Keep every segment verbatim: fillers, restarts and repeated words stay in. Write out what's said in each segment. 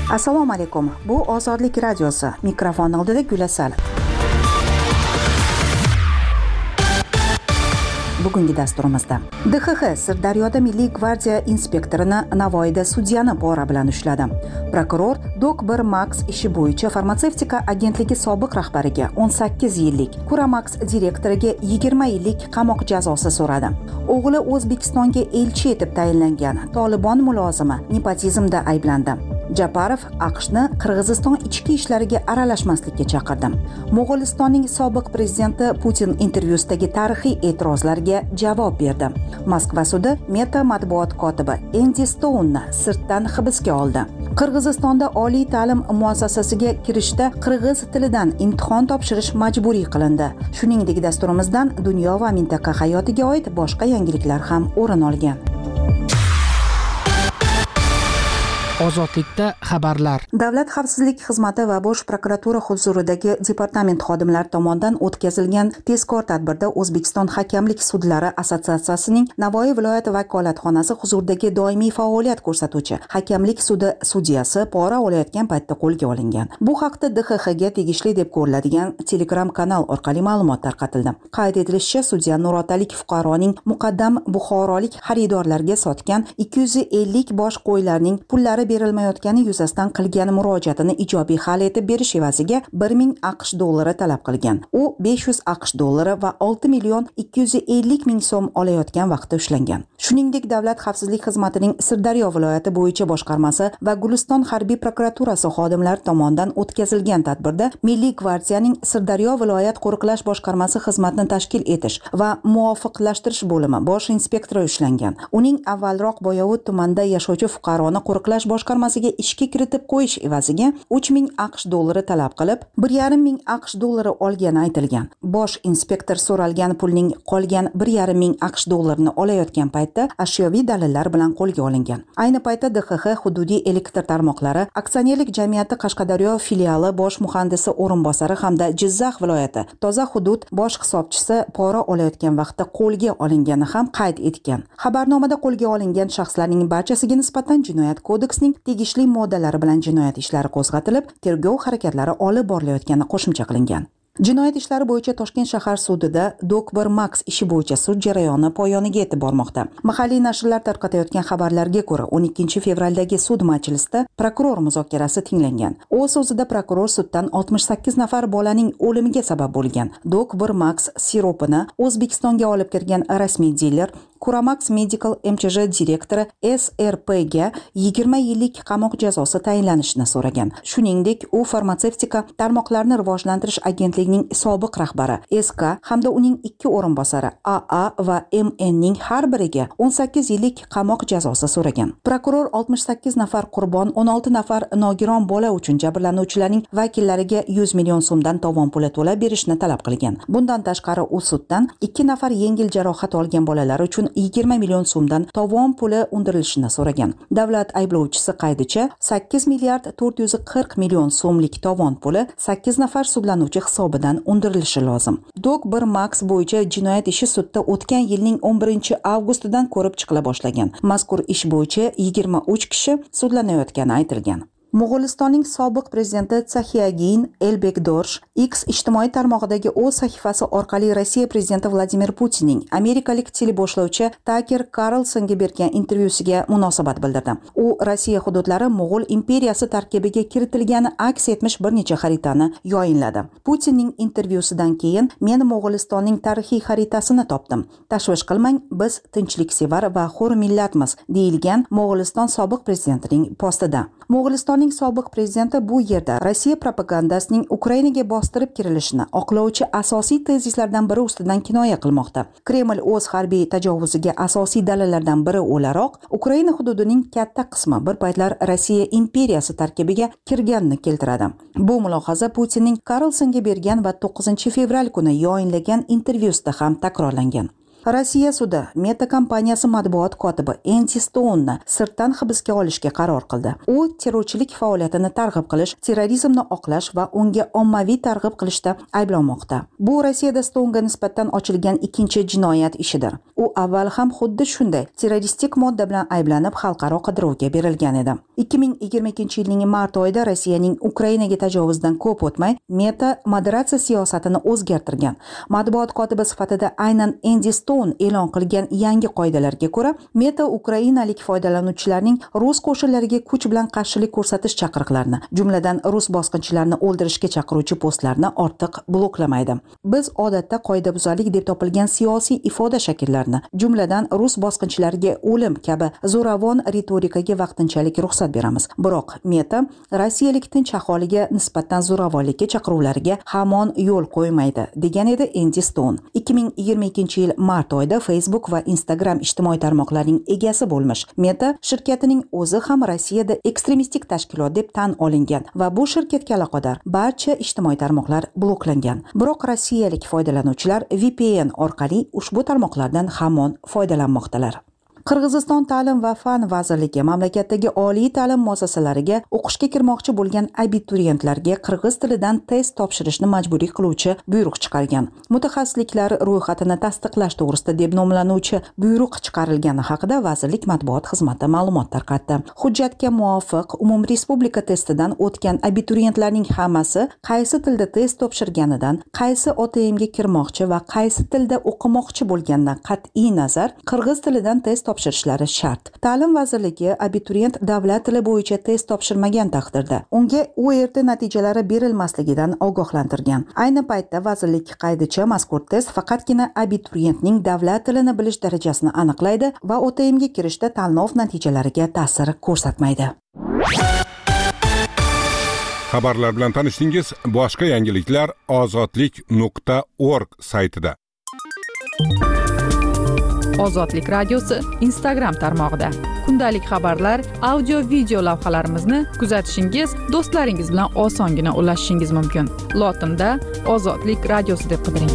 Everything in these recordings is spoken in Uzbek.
Assalomu alaykum. Bu Ozodlik radiosi. Mikrofon oldida Gulasal. Bugungi dasturimizda D X X Sirdaryoda Milliy gvardiya inspektorini, Navoiyda sudyani pora bilan ushladi. Prokuror Dok bir Max ishi bo'yicha farmatsevtika agentligi sobiq rahbariga o'n sakkiz yillik, Kuramax direktoriga yigirma yillik qamoq jazosi so'radi. O'g'li O'zbekistonga elchi etib tayinlangan Tolibon mulozimi nepotizmda ayblandi. Japarov AQShni Qirg'iziston ichki ishlariga aralashmaslikka chaqirdi. Mo'g'ulistonning sobiq prezidenti Putin intervyusidagi tarixiy e'tirozlarga javob berdi. Moskva sudi Meta matbuot kotibi Endi Stounni sirtdan hibsga oldi. Qirg'izistonda oliy ta'lim muassasasiga kirishda qirg'iz tilidan imtihon topshirish majburiy qilindi. Shuningdek, dasturimizdan dunyo va mintaqa hayotiga oid boshqa yangiliklar ham o'rin olgan. Ozodlikda xabarlar. Davlat xavfsizlik xizmati va Bosh prokuratura huzuridagi departament xodimlari tomonidan o'tkazilgan tezkor tadbirda O'zbekiston hakamlik sudlari assotsiatsiyasining Navoiy viloyati vakolatxonasi huzuridagi doimiy faoliyat ko'rsatuvchi hakamlik sudi sudyasi pora olayotgan paytda qo'lga olingan. Bu haqda D X X ga tegishli deb ko'riladigan Telegram kanal orqali ma'lumot tarqatildi. Qayd etilishicha, sudya Nuratalik fuqaroning muqaddam buxorolik xaridorlarga sotgan ikki yuz ellik bosh qo'ylarning pullari berilmayotgani yuzasidan qilgan murojaatini ijobiy hal etib berish evaziga bir ming AQSh dollari talab qilgan. U besh yuz AQSh dollari va olti million ikki yuz ellik ming so'm olayotgan vaqtda ushlangan. Shuningdek, Davlat xavfsizlik xizmatining Sirdaryo viloyati bo'yicha boshqarmasi va Guliston harbiy prokuraturasi xodimlari tomonidan o'tkazilgan tadbirda Milliy gvardiyaning Sirdaryo viloyat qo'riqlash boshqarmasi xizmatni tashkil etish va muvofiqlashtirish bo'limi bosh inspektori ushlangan. Uning avvalroq Boyovut tumanida yashovchi fuqaroni qo'riqlash boshqarmasiga ishga kiritib qo'yish evaziga uch ming AQSh dollari talab qilib, bir yarim ming AQSh dollari olgani aytilgan. Bosh inspektor so'ralgan pulning qolgan bir yarim ming AQSh dollarini olayotgan paytda ashyoviy dalillar bilan qo'lga olingan. Ayni paytda D X X hududiy elektr tarmoqlari aksionerlik jamiyati Qashqadaryo filiali bosh muhandisi o'rinbosari hamda Jizzax viloyati Toza hudud bosh hisobchisi pora olayotgan vaqtda qo'lga olingani ham qayd etgan. Xabarnomada qo'lga olingan shaxslarning barchasiga nisbatan jinoyat kodeksining tegishli moddalari bilan jinoyat ishlari qo'zg'atilib, tergov harakatlari olib borilayotgani qo'shimcha qilingan. Jinoyat ishlari bo'yicha Toshkent shahar sudida Dok bir Max ishi bo'yicha sud jarayoni poyoniga yetib bormoqda. Mahalliy nashrlar tarqatayotgan xabarlarga ko'ra, o'n ikkinchi fevraldagi sud majlisida prokuror muzokarasi tinglangan. O'z so'zida prokuror suddan oltmish sakkiz nafar bolaning o'limiga sabab bo'lgan Dok bir Max siropini O'zbekistonga olib kirgan rasmiy diler Kuramax Medical M Ch J direktori S R P ga yigirma yillik qamoq jazosi tayinlanishini so'ragan. Shuningdek, u farmatsevtika tarmoqlarini rivojlantirish agentligining sobiq rahbari S K hamda uning ikki o'rinbosari A A va M N ning har biriga o'n sakkiz yillik qamoq jazosi so'ragan. Prokuror oltmish sakkiz nafar qurbon, o'n olti nafar nogiron bola uchun jabrlanuvchilarning vakillariga yuz million so'mdan tovon puli to'lab berishni talab qilgan. Bundan tashqari, u suddan ikki nafar yengil jarohat olgan bolalar uchun yigirma million so'mdan tovon puli undirilishini so'ragan. Davlat ayblovchisi qaydicha sakkiz milliard to'rt yuz qirq million so'mlik tovon puli sakkiz nafar sudlanuvchi hisobidan undirilishi lozim. Dok bir Max bo'yicha jinoyat ishi sudda o'tgan yilning o'n birinchi avgustidan ko'rib chiqila boshlagan. Mazkur ish bo'yicha yigirma uch kishi sudlanayotgani aytilgan. Mo'g'ulistonning sobiq prezidenti Tsaxiagin Elbekdorsh X ijtimoiy tarmog'idagi o'z sahifasi orqali Rossiya prezidenti Vladimir Putinning amerikalik teleboshlovchi Taker Carlsonga bergan intervyusiga munosabat bildirdi. U Rossiya hududlari Mo'g'ul imperiyasi tarkibiga kiritilgani aks etmish bir necha xaritani yoyinladi. Putinning intervyusidan keyin men Mo'g'ulistonning tarixiy xaritasini topdim. Tashvish qilmang, biz tinchliksevar va hur millatmiz, deyilgan Mo'g'uliston sobiq prezidentining postida. Mo'g'ulistonning sobiq prezidenti bu yerda Rossiya propagandasining Ukrainaga bostirib kirilishini oqlovchi asosiy tezislardan biri ustidan kinoya qilmoqda. Kreml o'z harbiy tajovuziga asosiy dalillardan biri o'laroq Ukraina hududining katta qismi bir paytlar Rossiya imperiyasi tarkibiga kirganini keltiradi. Bu mulohaza Putinning Carlsonga bergan va to'qqizinchi fevral kuni yoyinlagan intervyusida ham takrorlangan. Rossiya sudi Meta kompaniyasi matbuot kotibi Andy Stone'ni sirtdan hibsga olishga qaror qildi. U terrorchilik faoliyatini targ'ib qilish, terrorizmni oqlash va unga ommaviy targ'ib qilishda ayblanmoqda. Bu Rossiyada Stone'ga nisbatan ochilgan ikkinchi jinoyat ishidir. U avval ham xuddi shunday terroristik modda bilan ayblanib xalqaro qidiruvga berilgan edi. ikki ming yigirma ikkinchi yilning mart oyida Rossiyaning Ukrainaga tajovuzdan ko'p o'tmay Meta moderatsiya siyosatini o'zgartirgan. Matbuot kotibi sifatida aynan Andy Stone e'lon qilgan yangi qoidalarga ko'ra, Meta ukrainalik foydalanuvchilarning rus qo'shinlariga kuch bilan qarshilik ko'rsatish chaqiriqlarini, jumladan rus bosqinchilarni o'ldirishga chaqiruvchi postlarni ortiq bloklamaydi. Biz odatda qoidabuzarlik deb topilgan siyosiy ifoda shakllarini, jumladan rus bosqinchilariga o'lim kabi zo'ravon ritorikaga vaqtinchalik ruxsat beramiz. Biroq Meta rossiyalik tinch aholiga nisbatan zo'ravonlikka chaqiruvlariga hamon yo'l qo'ymaydi, degan edi Andy Stone. ikki ming yigirma ikkinchi yil mart oyida Facebook va Instagram ijtimoiy tarmoqlarning egasi bo'lmish Meta shirkatining o'zi ham Rossiyada ekstremistik tashkilot deb tan olingan va bu shirkatga aloqador barcha ijtimoiy tarmoqlar bloklangan. Biroq rossiyalik foydalanuvchilar V P N orqali ushbu tarmoqlardan hamon foydalanmoqdalar. Qirg'iziston ta'lim va fan vazirligi mamlakatdagi oliy ta'lim muassasalariga o'qishga kirmoqchi bo'lgan abituriyentlarga qirg'iz tilidan test topshirishni majburiy qiluvchi buyruq chiqargan. Mutaxassisliklar ro'yxatini tasdiqlash to'g'risida deb nomlanuvchi buyruq chiqarilgani haqida vazirlik matbuot xizmati ma'lumot tarqatdi. Hujjatga muvofiq umumrespublika testidan o'tgan abituriyentlarning hammasi qaysi tilda test topshirganidan, qaysi O T M'ga kirmoqchi va qaysi tilda o'qimoqchi bo'lganidan qat'iy nazar qirg'iz tilidan test topshirishlari shart. Ta'lim vazirligi abituriyent davlat tili bo'yicha test topshirmagan taqdirda unga U R T natijalari berilmasligidan ogohlantirgan. Ayni paytda vazirlik qaydicha mazkur test faqatgina abituriyentning davlat tilini bilish darajasini aniqlaydi va O T M'ga kirishda tanlov natijalariga ta'sir ko'rsatmaydi. Xabarlar bilan tanishdingiz. Boshqa yangiliklar ozodlik nuqta org saytida. Ozodlik radiosi Instagram tarmog'ida. Kundalik xabarlar, audio, video lavhalarimizni kuzatishingiz, do'stlaringiz bilan osongina ulashishingiz mumkin. Lotinda Ozodlik radiosi deb qidiring.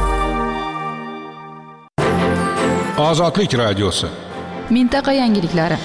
Ozodlik radiosi. Mintaqa yangiliklari.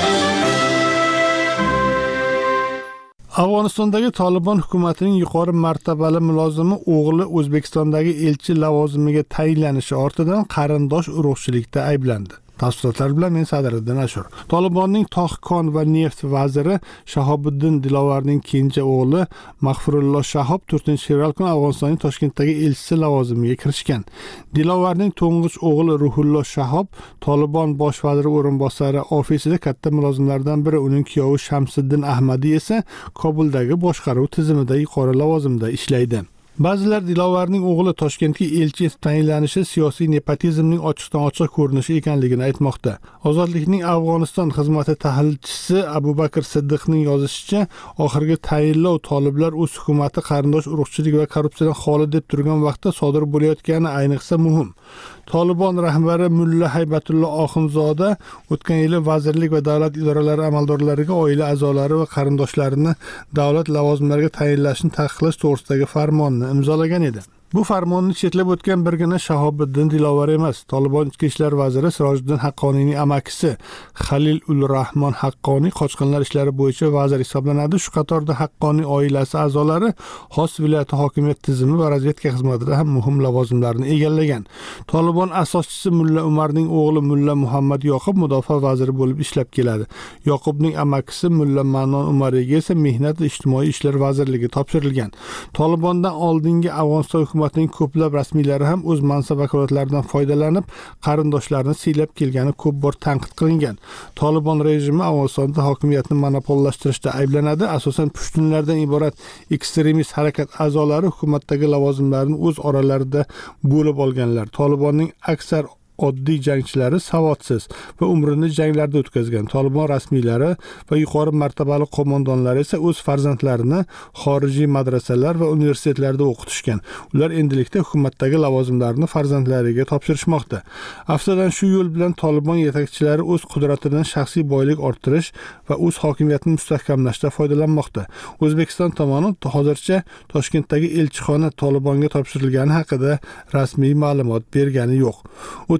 Afg'onistondagi Taliban hukumatining yuqori martabali mulozimi o'g'li O'zbekistondagi elchi lavozimiga tayinlanishi ortidan qarindosh urug'chilikda ayblandi. Tafsilotlar bilan men Sadriddin Ashur. Talibanning Tohkon va neft vaziri Shahobiddin Dilovarning kenja o'g'li Mahfurullo Shahob to'rtinchi fevral kuni Afg'onistonning Toshkentdagi elchisi lavozimiga kirishgan. Dilovarning to'ng'ich o'g'li Ruhullo Shahob Taliban bosh vaziri o'rinbosari ofisida katta mulozimlardan biri, uning kuyovi Shamsiddin Ahmadi esa Kobuldagi boshqaruv tizimida yuqori lavozimda ishlaydi. Ba'zilar Dilovarning o'g'li Toshkentga elchi etib tayinlanishi siyosiy nepotizmning ochiqdan-ochiq ko'rinishi ekanligini aytmoqda. Ozodlikning Afg'oniston xizmati tahlilchisi Abu Bakr Siddiqning yozishicha, oxirgi tayinlov toliblar o'z hukumati qarindosh urug'chilik va korrupsiyadan xoli deb turgan vaqtda sodir bo'layotgani ayniqsa muhim. Taliban rahbari Mulla Haybatullo Oxunzoda o'tgan yili vazirlik va davlat idoralari amaldorlariga oila a'zolari va qarindoshlarini davlat lavozimlariga tayinlashni taqiqlash to'g'risidagi farmonni imzolagan edi. Bu farmonni chetlab o'tgan birgina Shahobiddin Dilovar emas, Taliban ichki ishlar vaziri Sirojiddin Haqqoniyning amakisi Halil ul Rahmon Haqqoniy qochqinlar ishlari bo'yicha vazir hisoblanadi. Shu qatorda Haqqoniy oilasi a'zolari xos viloyat hokimiyat tizimi va razvedka xizmatida ham muhim lavozimlarni egallagan. Taliban asoschisi Mulla Umarning o'g'li Mulla Muhammad Yoqub mudofaa vaziri bo'lib ishlab keladi. Yoqubning amakisi Mulla Manon Umariga esa mehnat va ijtimoiy ishlar vazirligi topshirilgan. Talibandan oldingi Afg'oniston hukumatining ko'plab rasmiylari ham o'z mansab vakolatlaridan foydalanib, qarindoshlarini siylab kelgani ko'p bor tanqid qilingan. Taliban rejimi Afg'onistonda hokimiyatni monopollashtirishda ayblanadi. Asosan pushtunlardan iborat ekstremist harakat a'zolari hukumatdagi lavozimlarni o'z oralarida bo'lib olganlar. Talibanning aksar oddiy jangchilari savodsiz va umrini janglarda o'tkazgan. Taliban rasmiylari va yuqori martabali qo'mondonlar esa o'z farzandlarini xorijiy madrasalar va universitetlarda o'qitishgan. Ular endilikda hukumatdagi lavozimlarni farzandlariga topshirishmoqda. Aftidan shu yo'l bilan Taliban yetakchilari o'z qudratidan shaxsiy boylik orttirish va o'z hokimiyatini mustahkamlashda foydalanmoqda. O'zbekiston tomoni hozircha Toshkentdagi elchixona Talibanga topshirilgani haqida rasmiy ma'lumot bergani yo'q.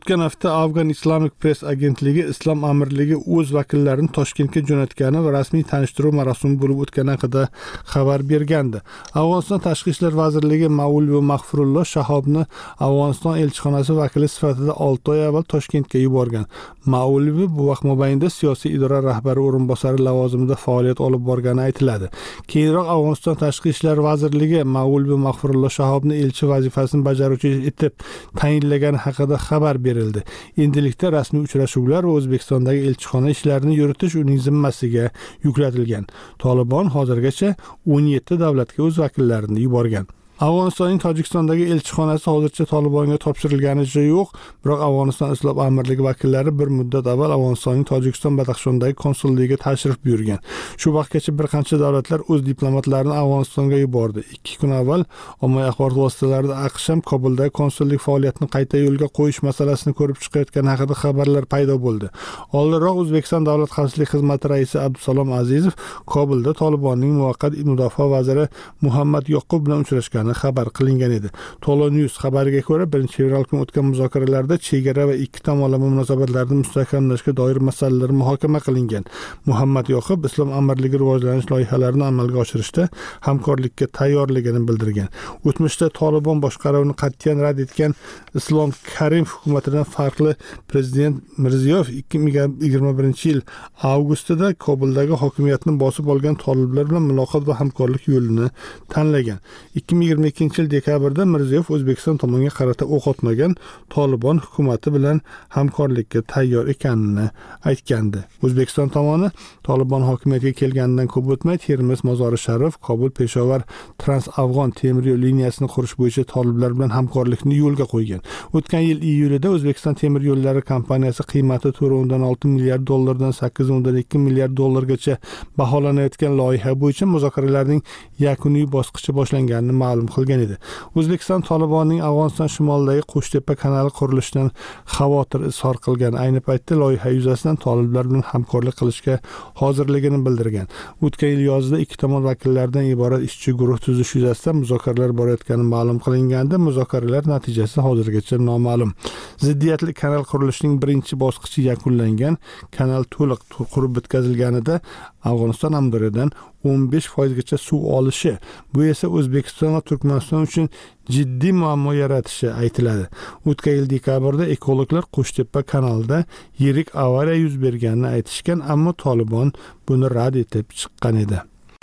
O'tgan hafta Afg'on Islamic Press agentligi Islom amirligi o'z vakillarini Toshkentga jo'natgani va rasmiy tanishtiruv marosimi bo'lib o'tgani haqida xabar bergandi. Afg'oniston Tashqi ishlar vazirligi Mavluvi Mahfurullo Shahobni Afg'oniston elchixonasi vakili sifatida olti oy avval Toshkentga yuborgan. Mavluvi bu vaqt mobaynida siyosiy idora rahbari o'rinbosari lavozimida faoliyat olib borgani aytiladi. Keyinroq Afg'oniston Tashqi ishlar vazirligi Mavluvi Mahfurullo Shahobni elchi vazifasini bajaruvchi etib tayinlagani haqida xabar berildi. Endilikda rasmiy uchrashuvlar va O'zbekistondagi elchixona ishlarini yuritish uning zimmasiga yuklatilgan. Tolibon hozirgacha o'n yetti davlatga o'z vakillarini yuborgan. Afg'onistonning Tojikistondagi elchixonasi hozircha Tolibonga topshirilganicha yo'q, biroq Afg'oniston Islom amirligi vakillari bir muddat avval Afg'onistonning Tojikiston Badaxshondagi konsulligiga tashrif buyurgan. Shu vaqtgacha bir qancha davlatlar o'z diplomatlarini Afg'onistonga yubordi. ikki kun avval ommaviy axborot vositalarida AQSh ham Kobuldagi konsullik faoliyatini qayta yo'lga qo'yish masalasini ko'rib chiqayotgani haqida xabarlar paydo bo'ldi. Oldinroq O'zbekiston Davlat xavfsizlik xizmati raisi Abdusalom Azizov Kobulda Tolibonning muvaqqat mudofaa vaziri Muhammad Yoqub bilan uchrashgan xabar qilingan edi. Tolo News xabariga ko'ra, birinchi fevral kuni o'tgan muzokaralarda chegara va ikki tomonlama munosabatlarni mustahkamlashga doir masalalar muhokama qilingan. Muhammad Yoqub Islom amirligi rivojlanish loyihalarini amalga oshirishda hamkorlikka tayyorligini bildirgan. O'tmishda Tolibon boshqaruvini qat'iyan rad etgan Islom Karimov hukumatidan farqli prezident Mirziyoyev ikki ming yigirma birinchi yil avgustida Kobuldagi hokimiyatni bosib olgan toliblar bilan muloqot va hamkorlik yo'lini tanlagan. ikki ming yigirma ikkinchi yil dekabrda Mirziyoyev O'zbekiston tomoniga qarata o'q otmagan Tolibon hukumati bilan hamkorlikka tayyor ekanini aytgandi. O'zbekiston tomoni Tolibon hokimiyatga kelganidan ko'p o'tmay Termiz, Mozori Sharif, Kobul, Peshovar Trans-Afg'on temir yo'l liniyasini qurish bo'yicha toliblar bilan hamkorlikni yo'lga qo'ygan. O'tgan yil iyulida O'zbekiston temir yo'llari kompaniyasi qiymati to'rt o'ndan olti milliard dollardan sakkiz o'ndan ikki milliard dollargacha baholanayotgan loyiha bo'yicha muzokaralarning yakuniy bosqichi boshlanganini ma'lum qilgan edi. O'zbekiston Tolibonning Afg'oniston shimolidagi Qo'shtepa kanali qurilishidan xavotir izhor qilgan. Ayni paytda loyiha yuzasidan toliblar bilan hamkorlik qilishga hozirligini bildirgan. O'tgan yil yozida ikki tomon vakillaridan iborat ishchi guruh tuzish yuzasidan muzokaralar borayotgani ma'lum qilingandi. Muzokaralar natijasi hozirgacha noma'lum. Ziddiyatli kanal qurilishining birinchi bosqichi yakunlangan. Kanal to'liq qurib bitkazilganida Afg'oniston Amdoriyadan o'n besh foiz gacha suv olishi, bu esa O'zbekiston va Turkmaniston uchun jiddiy muammo yaratishi aytiladi. O'tgan yil dekabrda ekologlar Qo'shtepa kanalida yirik avariya yuz berganini aytishgan, ammo Tolibon buni rad etib chiqqan edi.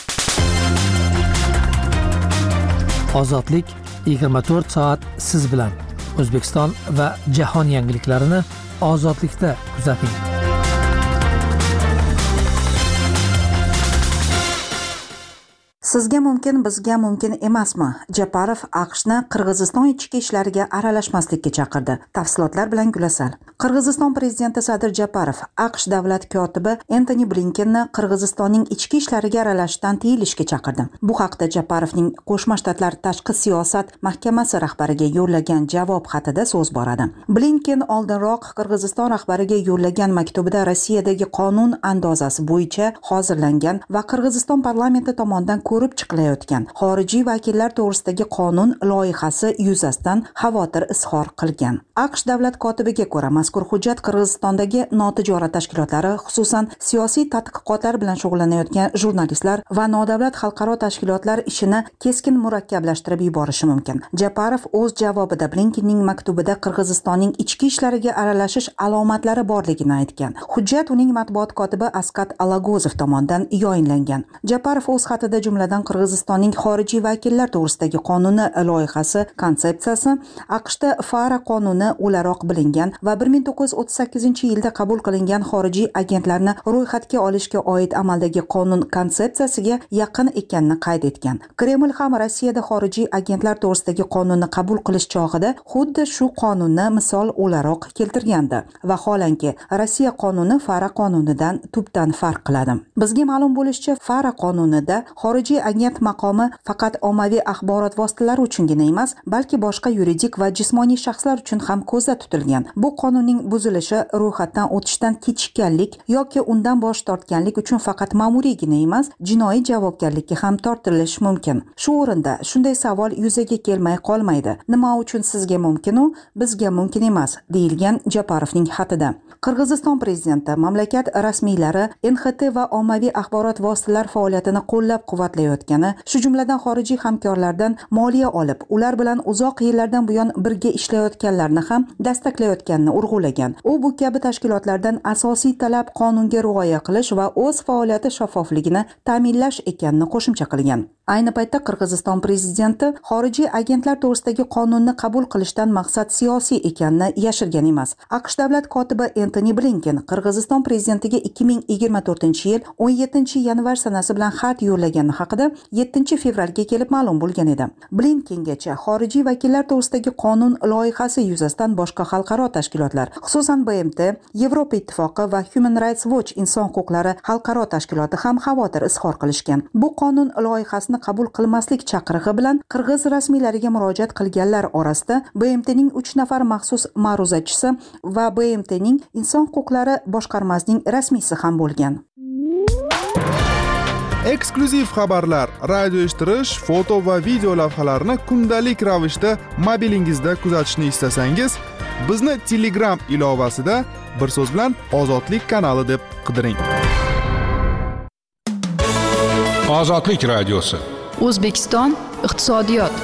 Ozodlik yigirma to'rt soat siz bilan. O'zbekiston va jahon yangiliklarini ozodlikda kuzating. Sizga mumkin, bizga mumkin emasmi? Japarov AQShni Qirg'iziston ichki ishlariga aralashmaslikka chaqirdi. Tafsilotlar bilan Gulasal. Qirg'iziston prezidenti Sadir Japarov AQSh davlat kotibi Antoni Blinkenni Qirg'izistonning ichki ishlariga aralashishdan tiyilishga chaqirdi. Bu haqda Japarovning Qo'shma Shtatlar tashqi siyosat mahkamasi rahbariga yo'llagan javob xatida so'z boradi. Blinken oldinroq Qirg'iziston rahbariga yo'llagan maktubida Rossiyadagi qonun andozasi bo'yicha hozirlangan va Qirg'iziston parlamenti tomonidan ko'rib chiqilayotgan xorijiy vakillar to'g'risidagi qonun loyihasi yuzasidan xavotir izhor qilgan. AQSh davlat kotibiga ko'ra, mazkur hujjat Qirg'izistondagi notijorat tashkilotlari, xususan siyosiy tadqiqotlar bilan shug'ullanayotgan jurnalistlar va nodavlat xalqaro tashkilotlar ishini keskin murakkablashtirib yuborishi mumkin. Japarov o'z javobida Blinkenning maktubida Qirg'izistonning ichki ishlariga aralashish alomatlari borligini aytgan. Hujjat uning matbuot kotibi Askat Alagozov tomonidan yoyinlangan. Japarov o'z xatida jumladan Qirg'izistonning xorijiy vakillar to'g'risidagi qonuni loyihasi konsepsiyasi AQShda FARA qonuni o'laroq bilingan va bir ming to'qqiz yuz o'ttiz sakkizinchi yilda qabul qilingan xorijiy agentlarni ro'yxatga olishga oid amaldagi qonun konsepsiyasiga yaqin ekanini qayd etgan. Kreml ham Rossiyada xorijiy agentlar to'g'risidagi qonunni qabul qilish chog'ida xuddi shu qonunni misol o'laroq keltirgandi. Vaholanki Rossiya qonuni FARA qonunidan tubdan farq qiladi. Bizga ma'lum bo'lishicha, FARA qonunida xorijiy agent maqomi faqat ommaviy axborot vositalari uchungina emas, balki boshqa yuridik va jismoniy shaxslar uchun ham ko'zda tutilgan. Bu qonunning buzilishi ro'yxatdan o'tishdan kechikkanlik yoki undan bosh tortganlik uchun faqat ma'muriygina emas, jinoiy javobgarlikka ham tortilish mumkin. Shu o'rinda shunday savol yuzaga kelmay qolmaydi. Nima uchun sizga mumkin u, bizga mumkin emas, deyilgan Japarovning xatida. Qirg'iziston prezidenti mamlakat rasmiylari N X T va ommaviy axborot vositalari faoliyatini qo'llab-quvvatlayotgani, shu jumladan xorijiy hamkorlardan moliya olib, ular bilan uzoq yillardan buyon birga ishlayotganlarni ham dastaklayotganini urg'ulagan. U bu kabi tashkilotlardan asosiy talab qonunga rioya qilish va o'z faoliyati shaffofligini ta'minlash ekanini qo'shimcha qilgan. Ayni paytda Qirg'iziston prezidenti xorijiy agentlar to'g'risidagi qonunni qabul qilishdan maqsad siyosiy ekanini yashirgan emas. AQSh davlat kotibi Antony Blinken Qirg'iziston prezidentiga ikki ming yigirma to'rtinchi yil o'n yettinchi yanvar sanasi bilan xat yo'llagani haqida yettinchi fevralga kelib ma'lum bo'lgan edi. Blinkengacha xorijiy vakillar to'g'risidagi qonun loyihasi yuzasidan boshqa xalqaro tashkilotlar, xususan B M T, Yevropa ittifoqi va Human Rights Watch inson huquqlari xalqaro tashkiloti ham xavotir izhor qilishgan. Bu qonun loyihasini qabul qilmaslik chaqirig'i bilan qirg'iz rasmiylariga murojaat qilganlar orasida B M T'ning uch nafar maxsus ma'ruzachisi va B M T'ning inson huquqlari boshqarmasining rasmiysi ham bo'lgan. Eksklyuziv xabarlar, radio eshittirish, foto va video lavhalarni kundalik ravishda mobilingizda kuzatishni istasangiz, bizni Telegram ilovasida bir so'z bilan Ozodlik kanali deb qidiring. Ozodlik radiosi. O'zbekiston iqtisodiyot.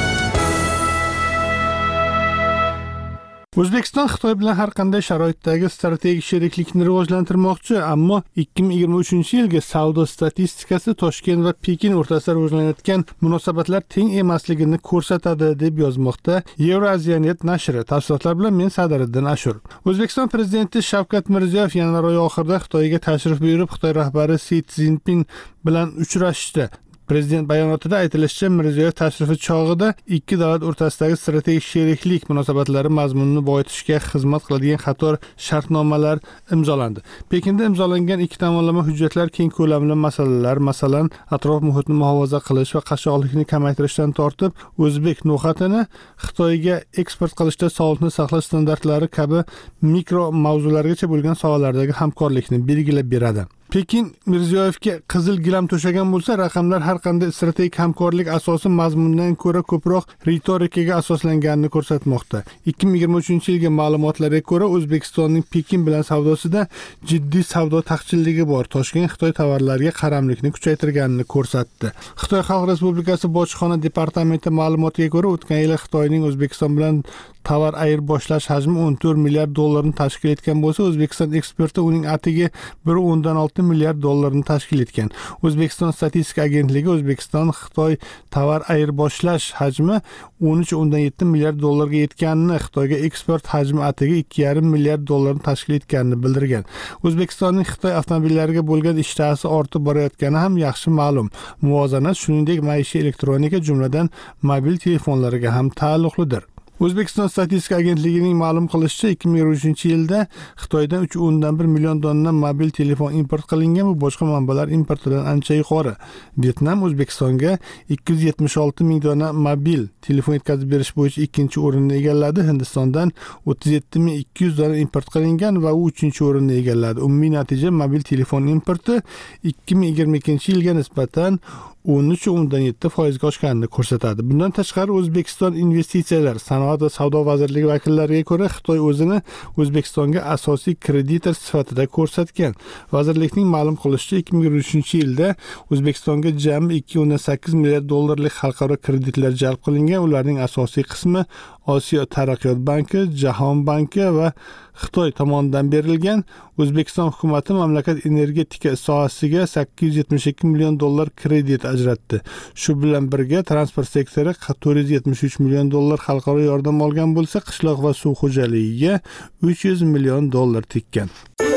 O'zbekiston Xitoy bilan har qanday sharoitdagi strategik sheriklikni rivojlantirmoqchi, ammo ikki ming yigirma uchinchi yilgi savdo statistikasi Toshkent va Pekin o'rtasida rivojlanayotgan munosabatlar teng emasligini ko'rsatadi, deb yozmoqda Euraziyanet nashri. Tafsilotlar bilan men Sadiriddin Ashur. O'zbekiston prezidenti Shavkat Mirziyoyev yanvar oyi oxirida Xitoyga tashrif buyurib, Xitoy rahbari Si Szinpin bilan uchrashdi. Prezident bayonotida aytilishicha, Mirziyoyev tashrifi chog'ida ikki davlat o'rtasidagi strategik sheriklik munosabatlari mazmunini boyitishga xizmat qiladigan qator shartnomalar imzolandi. Pekinda imzolangan ikki tomonlama hujjatlar keng ko'lamli masalalar, masalan, atrof muhitni muhofaza qilish va qashshoqlikni kamaytirishdan tortib, o'zbek no'xatini Xitoyga eksport qilishda sog'liqni saqlash standartlari kabi mikro mavzulargacha bo'lgan sohalardagi hamkorlikni belgilab beradi. Pekin Mirziyoyevga qizil gilam to'shagan bo'lsa, raqamlar har qanday strategik hamkorlik asosi mazmundan ko'ra ko'proq ritorikaga asoslanganini ko'rsatmoqda. ikki ming yigirma uchinchi yilgi ma'lumotlarga ko'ra, O'zbekistonning Pekin bilan savdosida jiddiy savdo taqchilligi bor. Toshkent Xitoy tovarlariga qaramlikni kuchaytirganini ko'rsatdi. Xitoy Xalq Respublikasi bojxona departamenti ma'lumotiga ko'ra, o'tgan yil Xitoyning O'zbekiston bilan tovar ayirboshlash hajmi o'n to'rt milliard dollarni tashkil etgan bo'lsa, O'zbekiston eksporti uning atiga bir o'ndan olti milliard dollarni tashkil etgan. O'zbekiston statistika agentligi O'zbekiston Xitoy tovar ayirboshlash hajmi o'n uch o'ndan yetti milliard dollarga yetganini, Xitoyga eksport hajmi atiga ikki yarim milliard dollarni tashkil etganini bildirgan. O'zbekistonning Xitoy avtomobillariga bo'lgan ishtahasi ortib borayotgani ham yaxshi ma'lum. Muvozanat shuningdek maishiy elektronika, jumladan mobil telefonlariga ham taalluqlidir. O'zbekiston statistika agentligining ma'lum qilishicha, ikki ming yigirma uchinchi yilda Xitoydan uch o'ndan bir million donna mobil telefon import qilingan, bu boshqa manbalar importidan ancha yuqori. Vyetnam O'zbekistonga ikki yuz yetmish olti ming donna mobil telefon yetkazib berish bo'yicha ikkinchi o'rinni egalladi. Hindistondan o'ttiz yetti ming ikki yuz donna import qilingan va u uchinchi o'rinni egalladi. Umumiy natija mobil telefon importi ikki ming yigirma ikkinchi yilga nisbatan o'n uch o'ndan yetti foizga oshganini ko'rsatadi. Bundan tashqari, O'zbekiston investitsiyalar, sanoat va savdo vazirligi vakillariga ko'ra, Xitoy o'zini O'zbekistonga asosiy kreditor sifatida ko'rsatgan. Vazirlikning ma'lum qilishicha, ikki ming yigirma uchinchi yilda O'zbekistonga jami ikki o'ndan sakkiz milliard dollarlik xalqaro kreditlar jalb qilingan. Ularning asosiy qismi Osiyo taraqqiyot banki, Jahon banki va Xitoy tomonidan berilgan. O'zbekiston hukumati mamlakat energetika sohasiga sakkiz yuz yetmish ikki million dollar kredit ajratdi. Shu bilan birga transport sektori to'rt yuz yetmish uch million dollar xalqaro yordam olgan bo'lsa, qishloq va suv xo'jaligiga uch yuz million dollar tekkan.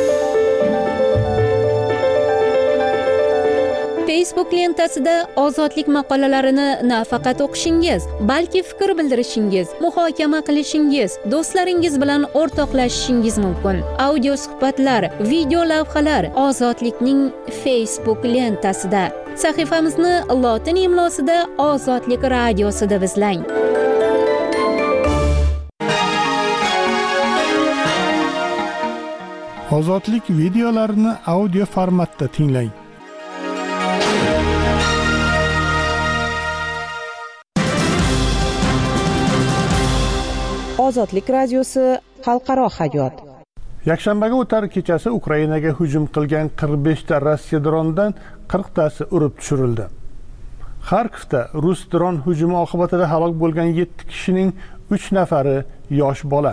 Facebook lentasida ozodlik maqolalarini nafaqat o'qishingiz, balki fikr bildirishingiz, muhokama qilishingiz, do'stlaringiz bilan o'rtoqlashishingiz mumkin. Audio suhbatlar, video lavhalar Ozodlikning Facebook lentasida. sahifamizni lotin imlosida Ozodlik radiosida izlang. Ozodlik videolarini audio formatda tinglang. Ozodlik radiosi xalqaro hayot. Yakshanbaga o'tar kechasi Ukrainaga hujum qilgan qirq besh ta Rossiya dronidan qirq tasi urib tushirildi. Xarkovda rus dron hujumi oqibatida halok bo'lgan yetti kishining uch nafari yosh bola.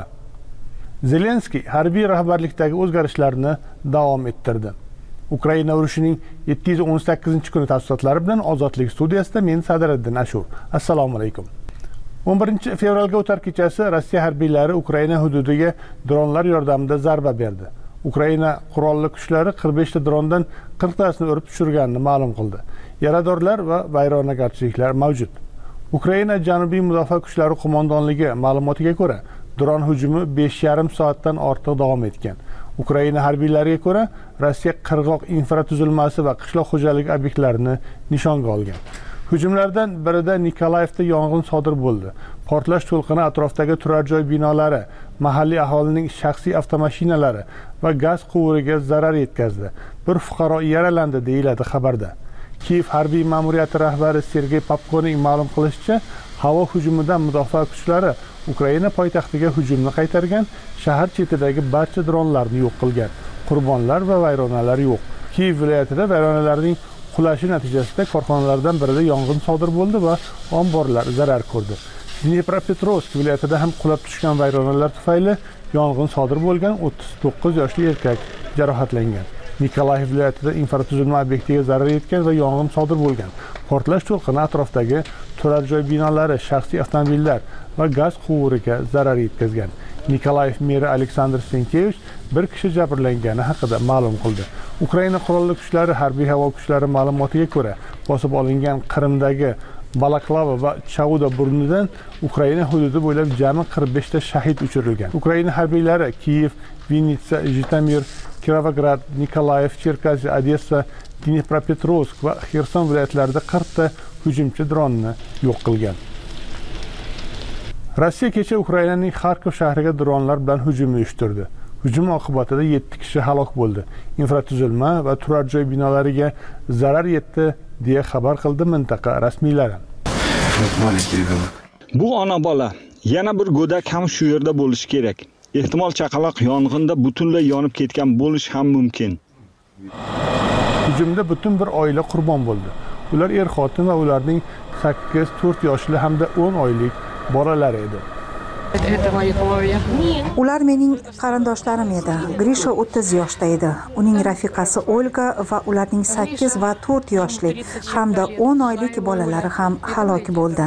Zelenskiy harbiy rahbarlikdagi o'zgarishlarni davom ettirdi. Ukraina urushining yetti yuz o'n sakkizinchi kuni tafsilotlari bilan Ozodlik studiyasida men Sadiriddin Ashur. Assalomu alaykum. o'n birinchi fevralga o'tar kechasi Rossiya harbiylari Ukraina hududiga dronlar yordamida zarba berdi. Ukraina qurolli kuchlari qirq besh ta drondan qirq tasini urib tushirganini ma'lum qildi. Yaradorlar va vayronagarchiliklar mavjud. Ukraina Janubiy mudofaa kuchlari qo'mondonligi ma'lumotiga ko'ra, dron hujumi besh yarim soatdan ortiq davom etgan. Ukraina harbiylariga ko'ra, Rossiya qirg'oq infratuzilmasi va qishloq xo'jaligi obyektlarini nishonga olgan. Hujumlardan birida Nikolayevda yong'in sodir bo'ldi. Portlash to'lqini atrofdagi turar joy binolari, mahalliy aholining shaxsiy avtomashinalari va gaz quvuriga zarar yetkazdi. Bir fuqaro yaralandi deyiladi xabarda. Kiyev harbiy ma'muriyati rahbari Sergey Popkoning ma'lum qilishicha, havo hujumidan mudofaa kuchlari Ukraina poytaxtiga hujumni qaytargan, shahar chetidagi barcha dronlarni yo'q qilgan. Qurbonlar va vayronalar yo'q. Kiyev viloyatida vayronalarning qulashi natijasida korxonalardan birida yong'in sodir bo'ldi va omborlar zarar ko'rdi. Dnepropetrovsk viloyatida ham qulab tushgan vayronalar tufayli yong'in sodir bo'lgan, o'ttiz to'qqiz yoshli erkak jarohatlangan. Nikolayev viloyatida infratuzilma obyektiga zarar yetgan va yong'in sodir bo'lgan. Portlash to'lqini atrofdagi turar joy binolari, shaxsiy avtomobillar va gaz quvuriga zarar yetkazgan. Nikolayev meri Aleksandr Senkevich bir kishi jabrlangani haqida ma'lum qildi. Ukraina qurolli kuchlari harbiy havo kuchlari ma'lumotiga ko'ra, bosib olingan Qrimdagi Balaklava va Chauda burnidan Ukraina hududi bo'ylab jami qirq besh ta shahid uchirilgan. Ukraina harbiylari Kiyev, Vinnytsa, Jitomir, Kirovograd, Nikolayev, Cherkasy, Odessa, Dnepropetrovsk va Xerson viloyatlarida qirq ta hujumchi dronni yo'q qilgan. Rossiya kecha Ukrainaning Xarkov shahriga dronlar bilan hujum uyushtirdi. Hujum oqibatida yetti kishi halok bo'ldi. Infratuzilma va turar joy binolariga zarar yetdi deya xabar qildi mintaqa rasmiylari. Bu ona bola, yana bir go'dak ham shu yerda bo'lishi kerak. Ehtimol chaqaloq yong'inda butunlay yonib ketgan bo'lish ham mumkin. Hujumda butun bir oila qurbon bo'ldi. Ular er xotin va ularning sakkiz, to'rt yoshli hamda o'n oylik bolalar edi. Ular mening qarindoshlarim edi. Grisha o'ttiz yoshda edi. Uning rafiqasi Olga va ularning sakkiz va to'rt yoshli hamda o'n oylik bolalari ham halok bo'ldi.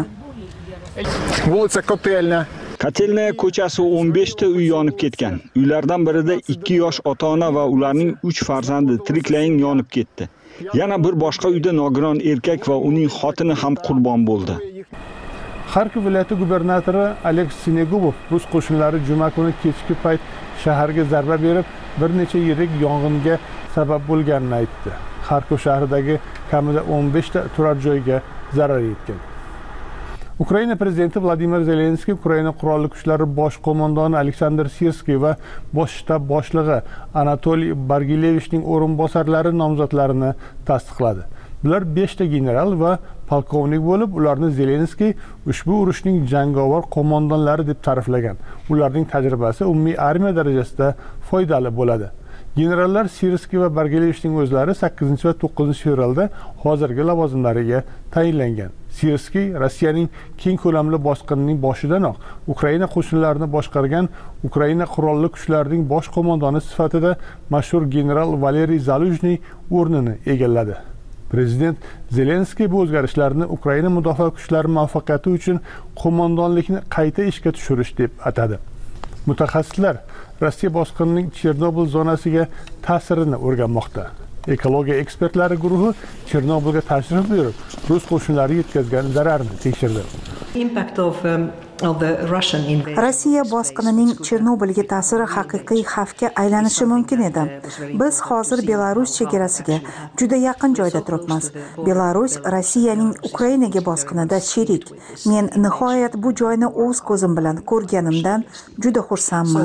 Kotelnaya ko'chasi o'n besh ta uy yonib ketgan. Uylardan birida ikki yosh ota-ona va ularning uch farzandi tiriklayin yonib ketdi. Yana bir boshqa uyda nogiron erkak va uning xotini ham qurbon bo'ldi. Xarkov viloyati gubernatori Aleks Sinegubov rus qo'shinlari juma kuni kechki payt shaharga zarba berib, bir necha yirik yong'inga sabab bo'lganini aytdi. Xarkov shahridagi kamida o'n besh ta turar joyga zarar yetgan. Ukraina prezidenti Vladimir Zelenskiy Ukraina qurolli kuchlari bosh qo'mondoni Aleksandr Sirskiy va bosh shtab boshlig'i Anatoliy Bargilevichning o'rinbosarlari nomzodlarini tasdiqladi. Bular besh ta general va polkovnik bo'lib, ularni Zelenskiy ushbu urushning jangovar qo'mondonlari deb ta'riflagan. Ularning tajribasi umumiy armiya darajasida foydali bo'ladi. Generallar Sirskiy va Bargilevichning o'zlari sakkizinchi va to'qqizinchi fevralda hozirgi lavozimlariga tayinlangan. Sirskiy Rossiyaning keng ko'lamli bosqinining boshidanoq Ukraina qo'shinlarini boshqargan Ukraina qurolli kuchlarining bosh qo'mondoni sifatida mashhur general Valeriy Zaluzhniy o'rnini egalladi. Prezident Zelenskiy bu o'zgarishlarni Ukraina mudofaa kuchlari muvaffaqiyati uchun qo'mondonlikni qayta ishga tushirish deb atadi. Mutaxassislar Rossiya bosqinining Chernobil zonasiga ta'sirini o'rganmoqda. Ekologiya ekspertlari guruhi Chernobylga tashrif buyurib, rus qo'shinlari yetkazgan zararni tekshirdi. Impact of um, Rossiya bosqinining Chernobilga ta'siri haqiqiy xavfga aylanishi mumkin edi. Biz hozir Belarus chegarasiga juda yaqin joyda turibmiz. Belarus Rossiyaning Ukrainaga bosqinida sherik. Men nihoyat bu joyni o'z ko'zim bilan ko'rganimdan juda xursandman.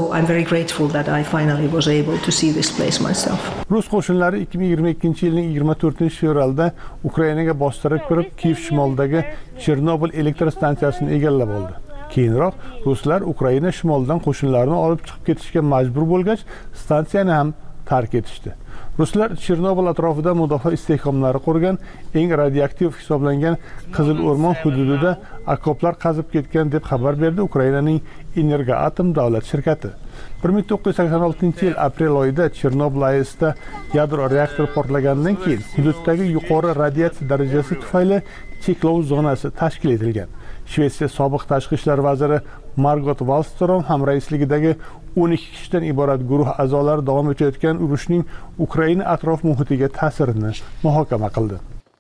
Rus qo'shinlari ikki ming yigirma ikkinchi yilning yigirma to'rtinchi fevralda Ukrainaga bostirib kirib, Kiyev shimolidagi Chernobil elektr stansiyasini egallab oldi. Keyinroq ruslar Ukraina shimolidan qo'shinlarini olib chiqib ketishga majbur bo'lgach, stansiyani ham tark etishdi. Ruslar Chernobil atrofida mudofaa istehkomlari qurgan, eng radioaktiv hisoblangan Qizil o'rmon hududida okoplar qazib ketgan deb xabar berdi Ukrainaning Energoatom davlat shirkati. bir ming to'qqiz yuz sakson oltinchi yil aprel oyida Chernobil AESda yadro reaktori portlaganidan keyin hududdagi yuqori radiatsiya darajasi tufayli cheklov zonasi tashkil etilgan. Shvetsiya sobiq tashqi ishlar vaziri Margot Wallström hamraisligidagi o'n ikki kishidan iborat guruh a'zolari davom etayotgan urushning Ukraina atrof muhitiga ta'sirini muhokama qildi.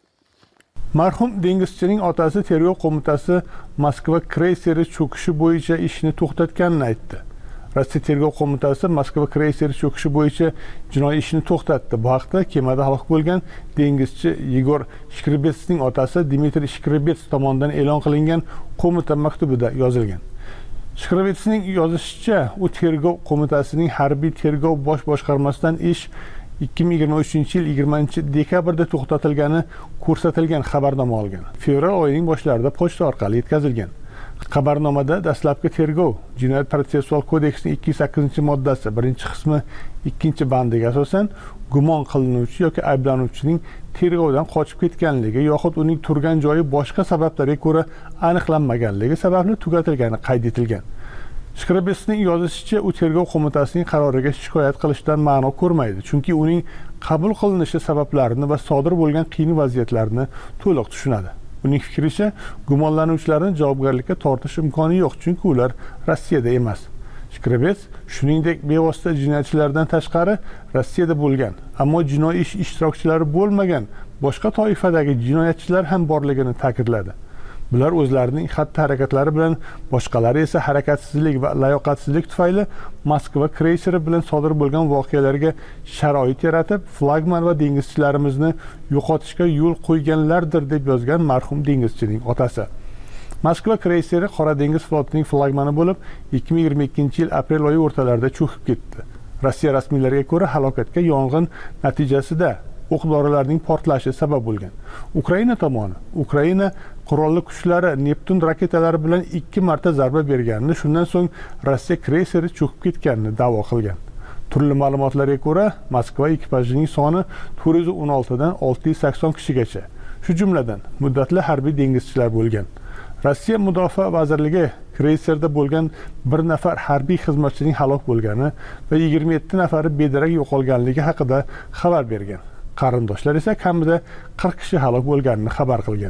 Marhum dengizchining otasi tergov qo'mitasi Moskva kreyseri cho'kishi bo'yicha ishni to'xtatganini aytdi. Rossiya tergov qo'mitasi Moskva kreyseri cho'kishi bo'yicha jinoiy ishni to'xtatdi. Bu haqda kemada halok bo'lgan dengizchi Yegor Shkrebetsning otasi Dmitriy Shkrebets tomonidan e'lon qilingan qo'mita maktubida yozilgan. Shkrebetsning yozishicha, u tergov qo'mitasining harbiy tergov bosh boshqarmasidan ish ikki ming yigirma uchinchi yil yigirmanchi dekabrda to'xtatilgani ko'rsatilgan xabarnoma olgan. Fevral oyining boshlarida pochta orqali yetkazilgan. Xabarnomada dastlabki tergov Jinoyat protsessual kodeksining ikki yuz sakkizinchi moddasi birinchi qismi ikkinchi bandiga asosan gumon qilinuvchi yoki ayblanuvchining tergovdan qochib ketganligi yoxud uning turgan joyi boshqa sabablarga ko'ra aniqlanmaganligi sababli tugatilgani qayd etilgan. Shkrebetsning yozishicha, u tergov qo'mitasining qaroriga shikoyat qilishdan ma'no ko'rmaydi, chunki uning qabul qilinishi sabablarini va sodir bo'lgan qiyin vaziyatlarni to'liq tushunadi. Uning fikricha, gumonlanuvchilarni javobgarlikka tortish imkoni yo'q, chunki ular Rossiyada emas. Shkrebets shuningdek bevosita jinoyatchilardan tashqari Rossiyada bo'lgan, ammo jinoiy ish ishtirokchilari bo'lmagan boshqa toifadagi jinoyatchilar ham borligini ta'kidladi. Bular o'zlarining xatti-harakatlari bilan, boshqalari esa harakatsizlik va layoqatsizlik tufayli Moskva kreyseri bilan sodir bo'lgan voqealarga sharoit yaratib, flagman va dengizchilarimizni yo'qotishga yo'l qo'yganlardir deb yozgan marhum dengizchining otasi. Moskva kreyseri Qora dengiz flotining flagmani bo'lib, ikki ming yigirma ikkinchi yil aprel oyi o'rtalarida cho'kib ketdi. Rossiya rasmiylariga ko'ra, halokatga yong'in natijasida o'q-dorilarning portlashi sabab bo'lgan. Ukraina tomoni, Ukraina qurolli kuchlari Neptun raketalari bilan ikki marta zarba berganini, shundan so'ng Rossiya kreyseri cho'kib ketganini da'vo qilgan. Turli ma'lumotlarga ko'ra, Moskva ekipajining soni to'rt yuz o'n olti dan olti yuz sakson kishigacha, shu jumladan muddatli harbiy dengizchilar bo'lgan. Rossiya Mudofaa vazirligi kreyserda bo'lgan bir nafar harbiy xizmatchining halok bo'lgani va yigirma yetti nafari bedarak yo'qolganligi haqida xabar bergan. Qarindoshlar esa kamida qirq kishi halok bo'lganini xabar qilgan.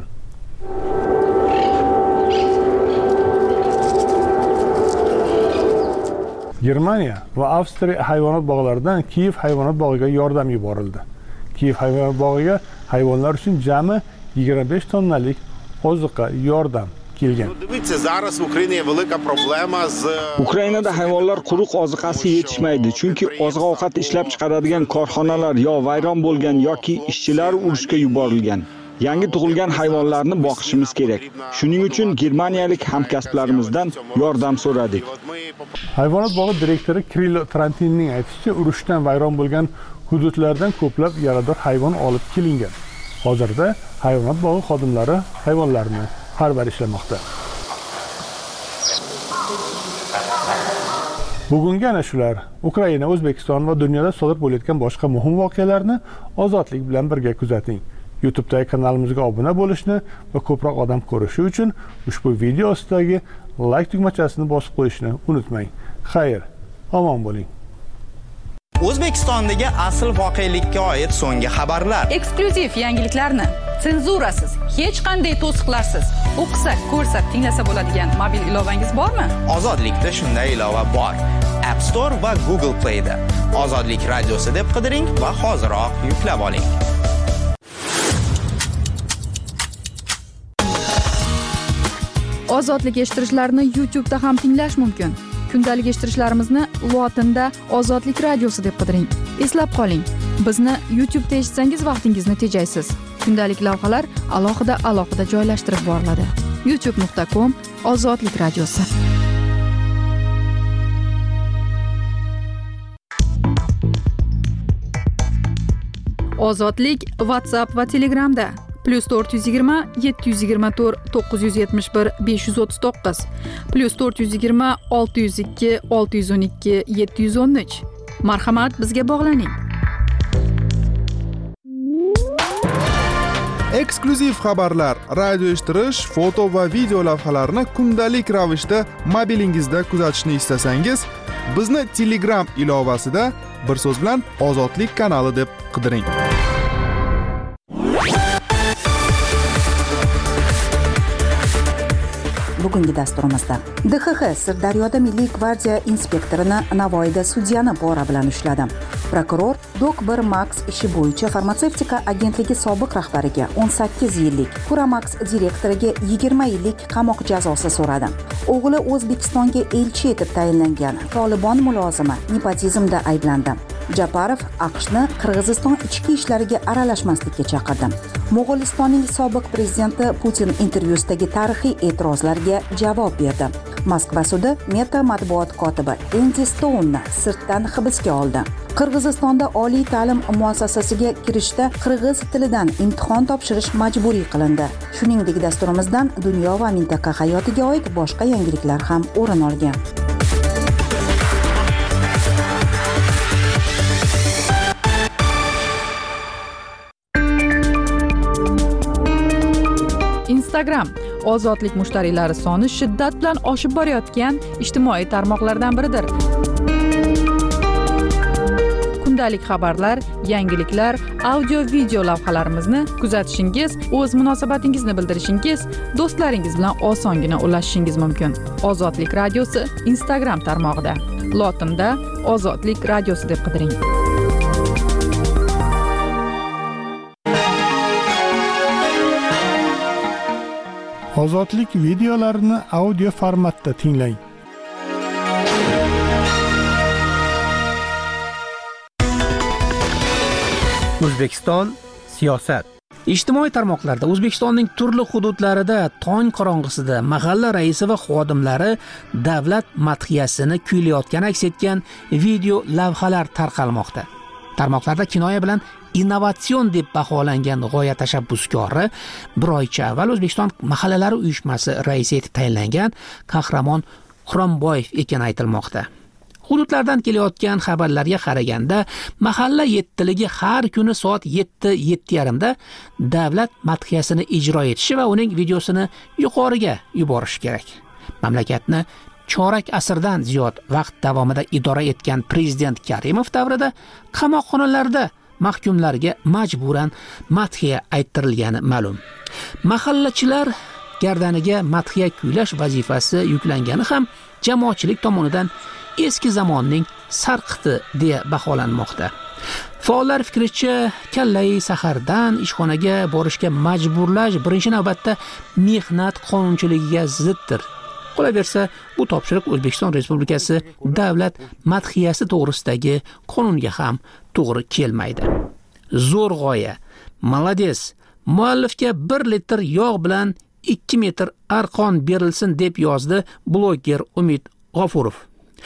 Germaniya va Avstriya hayvonot bog'laridan Kiyev hayvonot bog'iga yordam yuborildi. Kiyev hayvonot bog'iga hayvonlar uchun jami yigirma besh tonnalik oziqa yordam kelgan. Ukrainada hayvonlar quruq oziqasi yetishmaydi, chunki oziq-ovqat ishlab chiqaradigan korxonalar yo vayron bo'lgan yoki ishchilar urushga yuborilgan. Yangi tug'ilgan hayvonlarni boqishimiz kerak. Shuning uchun germaniyalik hamkasblarimizdan yordam so'radik. Hayvonot bog'i direktori Kirilo Trantinning aytishicha, urushdan vayron bo'lgan hududlardan ko'plab yarador hayvon olib kelingan. Hozirda hayvonot bog'i xodimlari hayvonlarni parvarishlamoqda. Bugungi ana shular Ukraina, O'zbekiston va dunyoda sodir bo'layotgan boshqa muhim voqealarni ozodlik bilan birga kuzating. YouTube'dagi kanalimizga obuna bo'lishni va ko'proq odam ko'rishi uchun ushbu video ostidagi like tugmachasini bosib qo'yishni unutmang. Xayr, omon bo'ling. O'zbekistondagi asl voqelikka oid so'nggi xabarlar, eksklyuziv yangiliklarni senzurasiz, hech qanday to'siqlarsiz o'qisak, ko'rsak, tinglasa bo'ladigan mobil ilovangiz bormi? Ozodlikda shunday ilova bor. App Store va Google Play da Ozodlik radiosi deb qidiring va hoziroq yuklab oling. Ozodlik eshittirishlarni YouTube da ham tinglash mumkin. Kundalik eshittirishlarimizni lotinda Ozodlik radiosi deb qidiring. Eslab qoling, bizni YouTube da eshitsangiz vaqtingizni tejaysiz. Kundalik lavhalar alohida alohida joylashtirib boriladi. youtube nuqta com Ozodlik radiosi. Ozodlik WhatsApp va Telegramda plus to'rt yuz yigirma yetti yuz yigirma to'rt to'qqiz yuz yetmish bir besh yuz o'ttiz to'qqiz plus to'rt yuz yigirma olti yuz ikki olti yuz o'n ikki yetti yuz o'n uch. Marhamat, bizga bog'laning. Eksklyuziv xabarlar, radio eshittirish, foto va video lavhalarni kundalik ravishda mobilingizda kuzatishni istasangiz, bizni Telegram ilovasida bir so'z bilan Ozodlik kanali deb qidiring. Bugungi dasturimizda D X X Sirdaryoda Milliy gvardiya inspektorini, Navoiyda sudyani pora bilan ushladi. Prokuror Dok bir Max ishi bo'yicha farmatsevtika agentligi sobiq rahbariga o'n sakkiz yillik, Kuramax direktoriga yigirma yillik qamoq jazosi so'radi. O'g'li O'zbekistonga elchi etib tayinlangan Tolibon mulozimi nepotizmda ayblandi. Japarov AQShni Qirg'iziston ichki ishlariga aralashmaslikka chaqirdi. Mo'g'ulistonning sobiq prezidenti Putin intervyusidagi tarixiy e'tirozlarga javob berdi. Moskva sudi Meta matbuot kotibi Endi Stounni sirtdan hibsga oldi. Qirg'izistonda oliy ta'lim muassasasiga kirishda qirg'iz tilidan imtihon topshirish majburiy qilindi. Shuningdek, dasturimizdan dunyo va mintaqa hayotiga oid boshqa yangiliklar ham o'rin olgan. Instagram ozodlik mushtariylari soni shiddat bilan oshib borayotgan ijtimoiy tarmoqlardan biridir. Kundalik xabarlar, yangiliklar, audio video lavhalarimizni kuzatishingiz, o'z munosabatingizni bildirishingiz, do'stlaringiz bilan osongina ulashishingiz mumkin. Ozodlik radiosi Instagram tarmog'ida, lotinda Ozodlik radiosi deb qidiring. Ozodlik videolarini audio formatda tinglang. O'zbekiston siyosat. Ijtimoiy tarmoqlarda O'zbekistonning turli hududlarida tong qorong'isida mahalla raisi va xodimlari davlat madhiyasini kuylayotgani aks etgan video lavhalar tarqalmoqda. Tarmoqlarda kinoya bilan innovatsion deb baholangan g'oya tashabbuskori bir oycha avval O'zbekiston mahallalari uyushmasi raisi etib tayinlangan Qahramon Xuromboyev ekani aytilmoqda. Hududlardan kelayotgan xabarlarga qaraganda, mahalla yettiligi har kuni soat yetti yetti yarim da davlat madhiyasini ijro etishi va uning videosini yuqoriga yuborish kerak. Mamlakatni chorak asrdan ziyod vaqt davomida idora etgan prezident Karimov davrida qamoqxonalarda mahkumlarga majburan madhiya ayttirilgani ma'lum. Mahallachilar gardaniga madhiya kuylash vazifasi yuklangani ham jamoatchilik tomonidan eski zamonning sarqiti deya baholanmoqda. Faollar fikricha, kallai sahardan ishxonaga borishga majburlash birinchi navbatda mehnat qonunchiligiga ziddir. Qolaversa, bu topshiriq O'zbekiston Respublikasi davlat madhiyasi to'g'risidagi qonunga ham to'g'ri kelmaydi. Zo'r g'oya. Malades. Muallifga bir litr yog' bilan ikki metr arqon berilsin deb yozdi bloger Umid G'ofurov.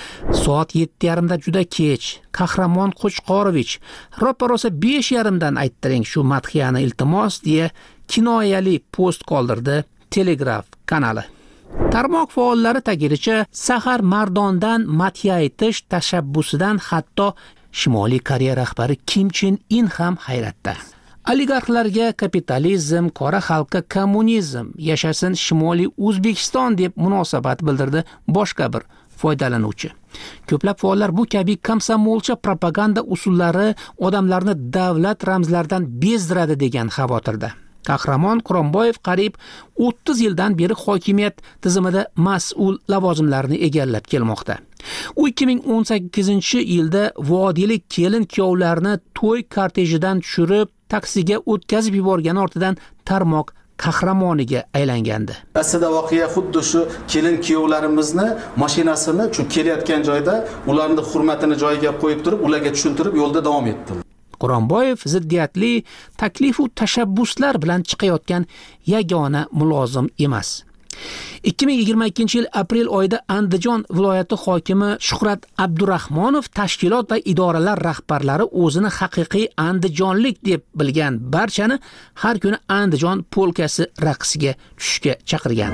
Soat yetti yarim da juda kech. Qahramon Qo'chqorovich, ro'parosa besh yarim dan ayttiring shu madhiyani iltimos deya kinoyali post qoldirdi Telegraf kanali. Tarmoq faollari ta'kidincha, Sahar Mardondan madhiya aytish tashabbusidan hatto Shimoliy Koreya rahbari Kim Chen In ham hayratda. Oligarxlarga kapitalizm, qora xalqqa kommunizm, yashasin Shimoliy O'zbekiston deb munosabat bildirdi boshqa bir foydalanuvchi. Ko'plab faollar bu kabi komsomolcha propaganda usullari odamlarni davlat ramzlaridan bezdiradi degan xavotirda. Qahramon Xuromboyev qariyb o'ttiz yildan beri hokimiyat tizimida mas'ul lavozimlarni egallab kelmoqda. U ikki ming o'n sakkizinchi yilda vodiylik kelin kuyovlarni to'y kortejidan tushirib, taksiga o'tkazib yuborgani ortidan tarmoq qahramoniga aylangandi. Aslida voqea xuddi shu kelin kuyovlarimizni mashinasini shu kelayotgan joyda ularning hurmatini joyiga qo'yib turib, ularga tushuntirib yo'lda davom etdim. Quronboyev ziddiyatli taklif va tashabbuslar bilan chiqayotgan yagona mulozim emas. ikki ming yigirma ikkinchi yil aprel oyida Andijon viloyati hokimi Shuhrat Abdurahmonov tashkilot va idoralar rahbarlari o'zini haqiqiy andijonlik deb bilgan barchani har kuni Andijon polkasi raqsiga tushishga chaqirgan.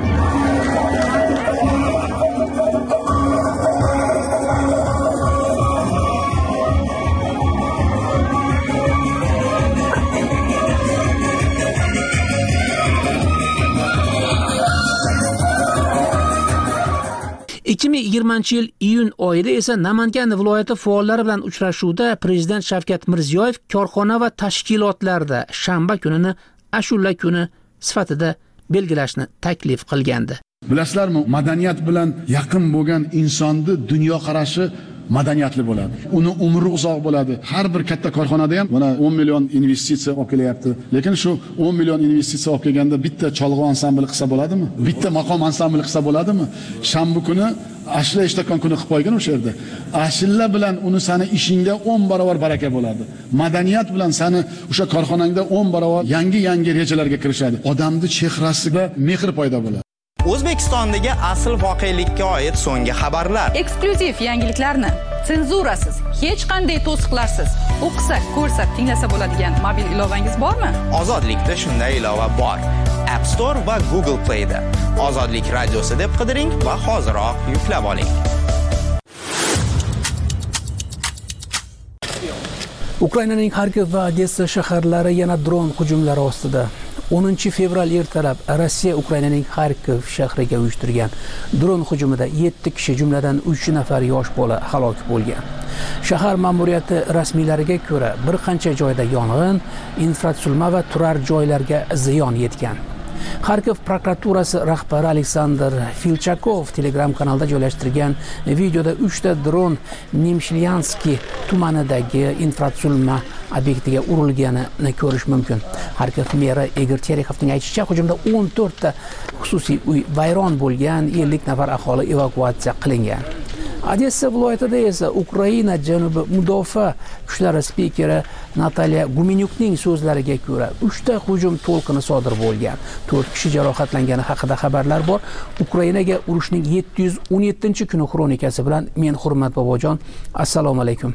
ikki ming yigirmanchi yil iyun oyida esa Namangan viloyati faollari bilan uchrashuvda Prezident Shavkat Mirziyoyev korxona va tashkilotlarda shanba kunini ashula kuni sifatida belgilashni taklif qilgandi. Bilasizlarmi, madaniyat bilan yaqin bo'lgan insonni dunyoqarashi madaniyatli bo'ladi. Uni umri uzoq bo'ladi. Har bir katta korxonada ham mana o'n million investitsiya olib kelyapti. Lekin shu o'n million investitsiya olib kelganda bitta cholg'u ansambli qilsa bo'ladimi? Bitta maqom ansambli qilsa bo'ladimi? Shanba kuni ashla eshtakon kuni qilib qo'ygan o'sha yerda. Ashilla bilan uni sani ishingda o'n barobar baraka bo'ladi. Madaniyat bilan sani o'sha korxonangda o'n barobar yangi-yangi rejalarga kirishadi. Odamning chehrasida mehr paydo bo'ladi. O'zbekistondagi asl voqelikka oid so'nggi xabarlar. Eksklyuziv yangiliklarni senzurasiz, hech qanday to'siqlarsiz o'qisa, ko'rsa, tinglasa bo'ladigan mobil ilovangiz bormi? Ozodlikda shunday ilova bor. App Store va Google Play da. Ozodlik radiosi deb qidiring va hoziroq yuklab oling. Ukrainaning Xarkov va Odessa shaharlari yana dron hujumlari ostida. o'ninchi fevral ertalab Rossiya Ukrainaning Xarkov shahriga uyushtirgan dron hujumida yetti kishi, jumladan uch nafar yosh bola halok bo'lgan. Shahar ma'muriyati rasmiylariga ko'ra, bir qancha joyda yong'in, infratuzilma va turar joylarga ziyon yetgan. Xarkov prokuraturasi rahbari Aleksandr Filchakov Telegram kanalida joylashtirgan videoda uchta dron Nemshlyanskiy tumanidagi infratuzilma obyektiga urilganini ko'rish mumkin. Xarkov meri Igor Terekhovning aytishicha, hujumda o'n to'rtta xususiy uy vayron bo'lgan, ellik nafar aholi evakuatsiya qilingan. Odessa viloyatida esa Ukraina janubi mudofaa kuchlari spikeri Natalya Gumenyukning so'zlariga ko'ra, uchta hujum to'lqini sodir bo'lgan. to'rt kishi jarohatlangani haqida xabarlar bor. Ukrainaga urushning yetti yuz o'n yettinchi kuni xronikasi bilan men Hurmat Bobojon. Assalomu alaykum.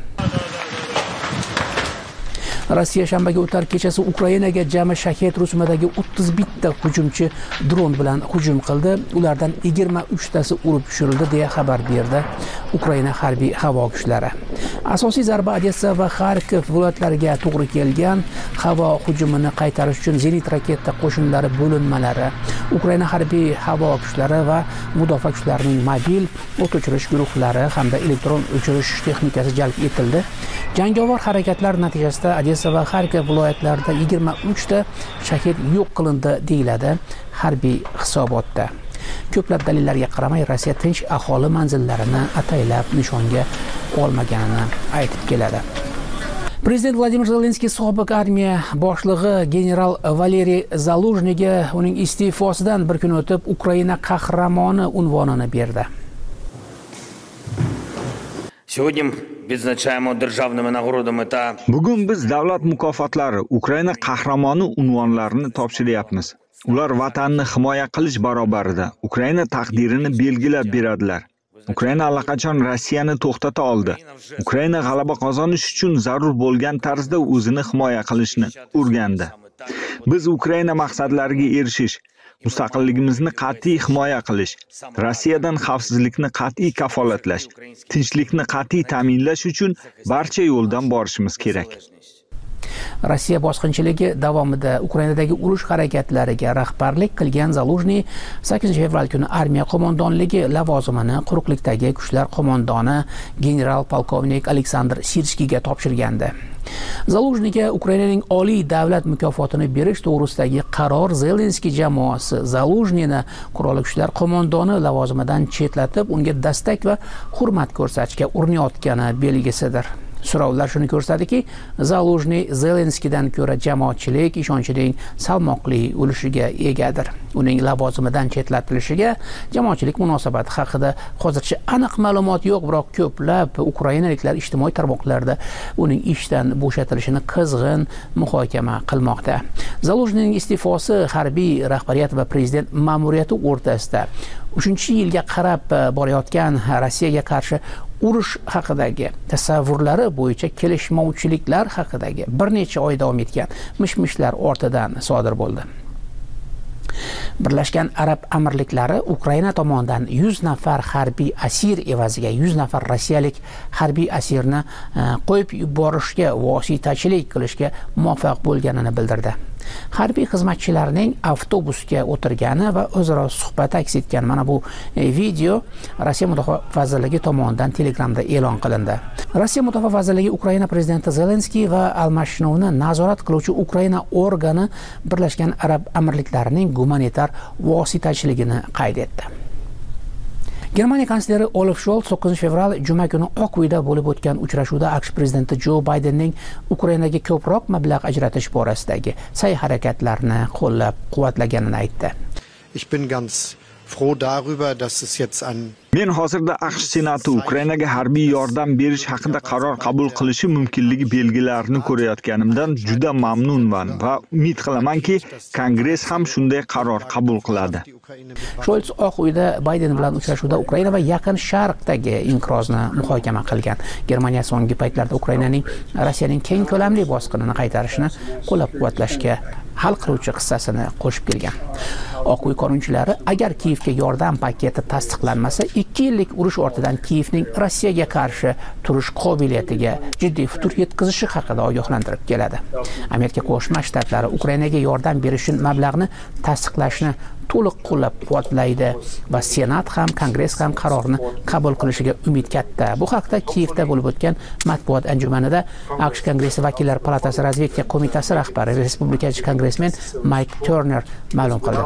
Rossiya shanbaga o'tar kechasi Ukrainaga jami Shahed rusumidagi o'ttiz bitta hujumchi dron bilan hujum qildi. Ulardan yigirma uchtasi urib tushirildi deya xabar berdi Ukraina harbiy havo kuchlari. Asosiy zarba Odessa va Xarkov viloyatlariga to'g'ri kelgan. Havo hujumini qaytarish uchun zenit raketa qo'shinlari bo'linmalari, Ukraina harbiy havo kuchlari va mudofaa kuchlarining mobil o't o'chirish guruhlari hamda elektron o'chirish texnikasi jalb etildi. Jangovar harakatlar natijasida Odessa va Xarkov viloyatlarida yigirma uchta shahid yo'q qilindi deyiladi harbiy hisobotda. Ko'plab dalillarga qaramay Rossiya tinch aholi manzillarini ataylab nishonga olmaganini aytib keladi. Prezident Vladimir Zelenskiy sobiq armiya boshlig'i general Valeriy Zaluzhniyga uning iste'fosidan bir kun o'tib Ukraina qahramoni unvonini berdi. Bugun biz davlat mukofotlari, Ukraina qahramoni unvonlarini topshiryapmiz. Ular vatanni himoya qilish barobarida Ukraina taqdirini belgilab beradilar. Ukraina allaqachon Rossiyani to'xtata oldi. Ukraina g'alaba qozonish uchun zarur bo'lgan tarzda o'zini himoya qilishni o'rgandi. Biz Ukraina maqsadlariga erishish, mustaqilligimizni qat'iy himoya qilish, Rossiyadan xavfsizlikni qat'iy kafolatlash, tinchlikni qat'iy ta'minlash uchun barcha yo'ldan borishimiz kerak. Rossiya bosqinchiligi davomida Ukrainadagi urush harakatlariga rahbarlik qilgan Zaluzhniy sakkizinchi fevral kuni armiya qo'mondonligi lavozimini quruqlikdagi kuchlar qo'mondoni general polkovnik Aleksandr Sirskiyga topshirgandi. Zaluzhniyga Ukrainaning oliy davlat mukofotini berish to'g'risidagi qaror Zelenskiy jamoasi Zaluzhniyni qurolli kuchlar qo'mondoni lavozimidan chetlatib, unga dastak va hurmat ko'rsatishga urinayotgani belgisidir. So'rovlar shuni ko'rsatadiki, Zaluzhniy Zelenskiydan ko'ra jamoatchilik ishonchining salmoqli ulushga egadir. Uning lavozimidan chetlatilishiga jamoatchilik munosabati haqida hozircha aniq ma'lumot yo'q, biroq ko'plab ukrainaliklar ijtimoiy tarmoqlarda uning ishdan bo'shatilishini qizg'in muhokama qilmoqda. Zaluzhniyning iste'fosi harbiy rahbariyat va prezident ma'muriyati o'rtasida uchinchi yilga qarab borayotgan Rossiyaga qarshi urush haqidagi tasavvurlari bo'yicha kelishmovchiliklar haqidagi bir necha oy davom etgan mish-mishlar ortidan sodir bo'ldi. Birlashgan Arab Amirliklari Ukraina tomonidan yuz nafar harbiy asir evaziga yuz nafar rossiyalik harbiy asirni qo'yib yuborishga vositachilik qilishga muvaffaq bo'lganini bildirdi. Harbiy xizmatchilarning avtobusga o'tirgani va o'zaro suhbat aks etgan mana bu video Rossiya Mudofaa vazirligi tomonidan Telegramda e'lon qilindi. Rossiya Mudofaa vazirligi Ukraina prezidenti Zelenskiy va almashinuvni nazorat qiluvchi Ukraina organi Birlashgan Arab Amirliklarining gumanitar vositachiligini qayd etdi. Germaniya kansleri Olaf Scholz to'qqizinchi fevral juma kuni Oq uyda bo'lib o'tgan uchrashuvda AQSh prezidenti Jo Baydenning Ukrainaga ko'proq mablag' ajratish borasidagi sa'y-harakatlarini qo'llab-quvvatlaganini aytdi. Ich bin ganz froh darüber, dass es jetzt an Men hozirda AQSh Senati Ukrainaga harbiy yordam berish haqida qaror qabul qilishi mumkinligi belgilarini ko'rayotganimdan juda mamnunman va umid qilamanki, Kongress ham shunday qaror qabul qiladi. Scholz Oq uyda Bayden bilan uchrashuvda Ukraina va Yaqin Sharqdagi inqirozni muhokama qilgan. Germaniya so'nggi paytlarda Ukrainaning Rossiyaning keng ko'lamli bosqinini qaytarishni qo'llab-quvvatlashga hal qiluvchi qissasini qo'shib kelgan. Oq uy qonunchilari agar Kiyevga yordam paketi tasdiqlanmasa, ikki yillik urush ortidan Kiyevning Rossiyaga qarshi turish qobiliyatiga jiddiy futur yetkazishi haqida ogohlantirib keladi. Amerika Qo'shma Shtatlari Ukrainaga yordam berish uchun mablag'ni tasdiqlashni to'liq qo'llab-quvvatlaydi va Senat ham, Kongress ham qarorni qabul qilishiga umid katta. Bu haqda Kiyevda bo'lib o'tgan matbuot anjumanida AQSh Kongressi vakillar palatasi razvedka qo'mitasi rahbari respublikachi kongressmen Mike Turner ma'lum qildi.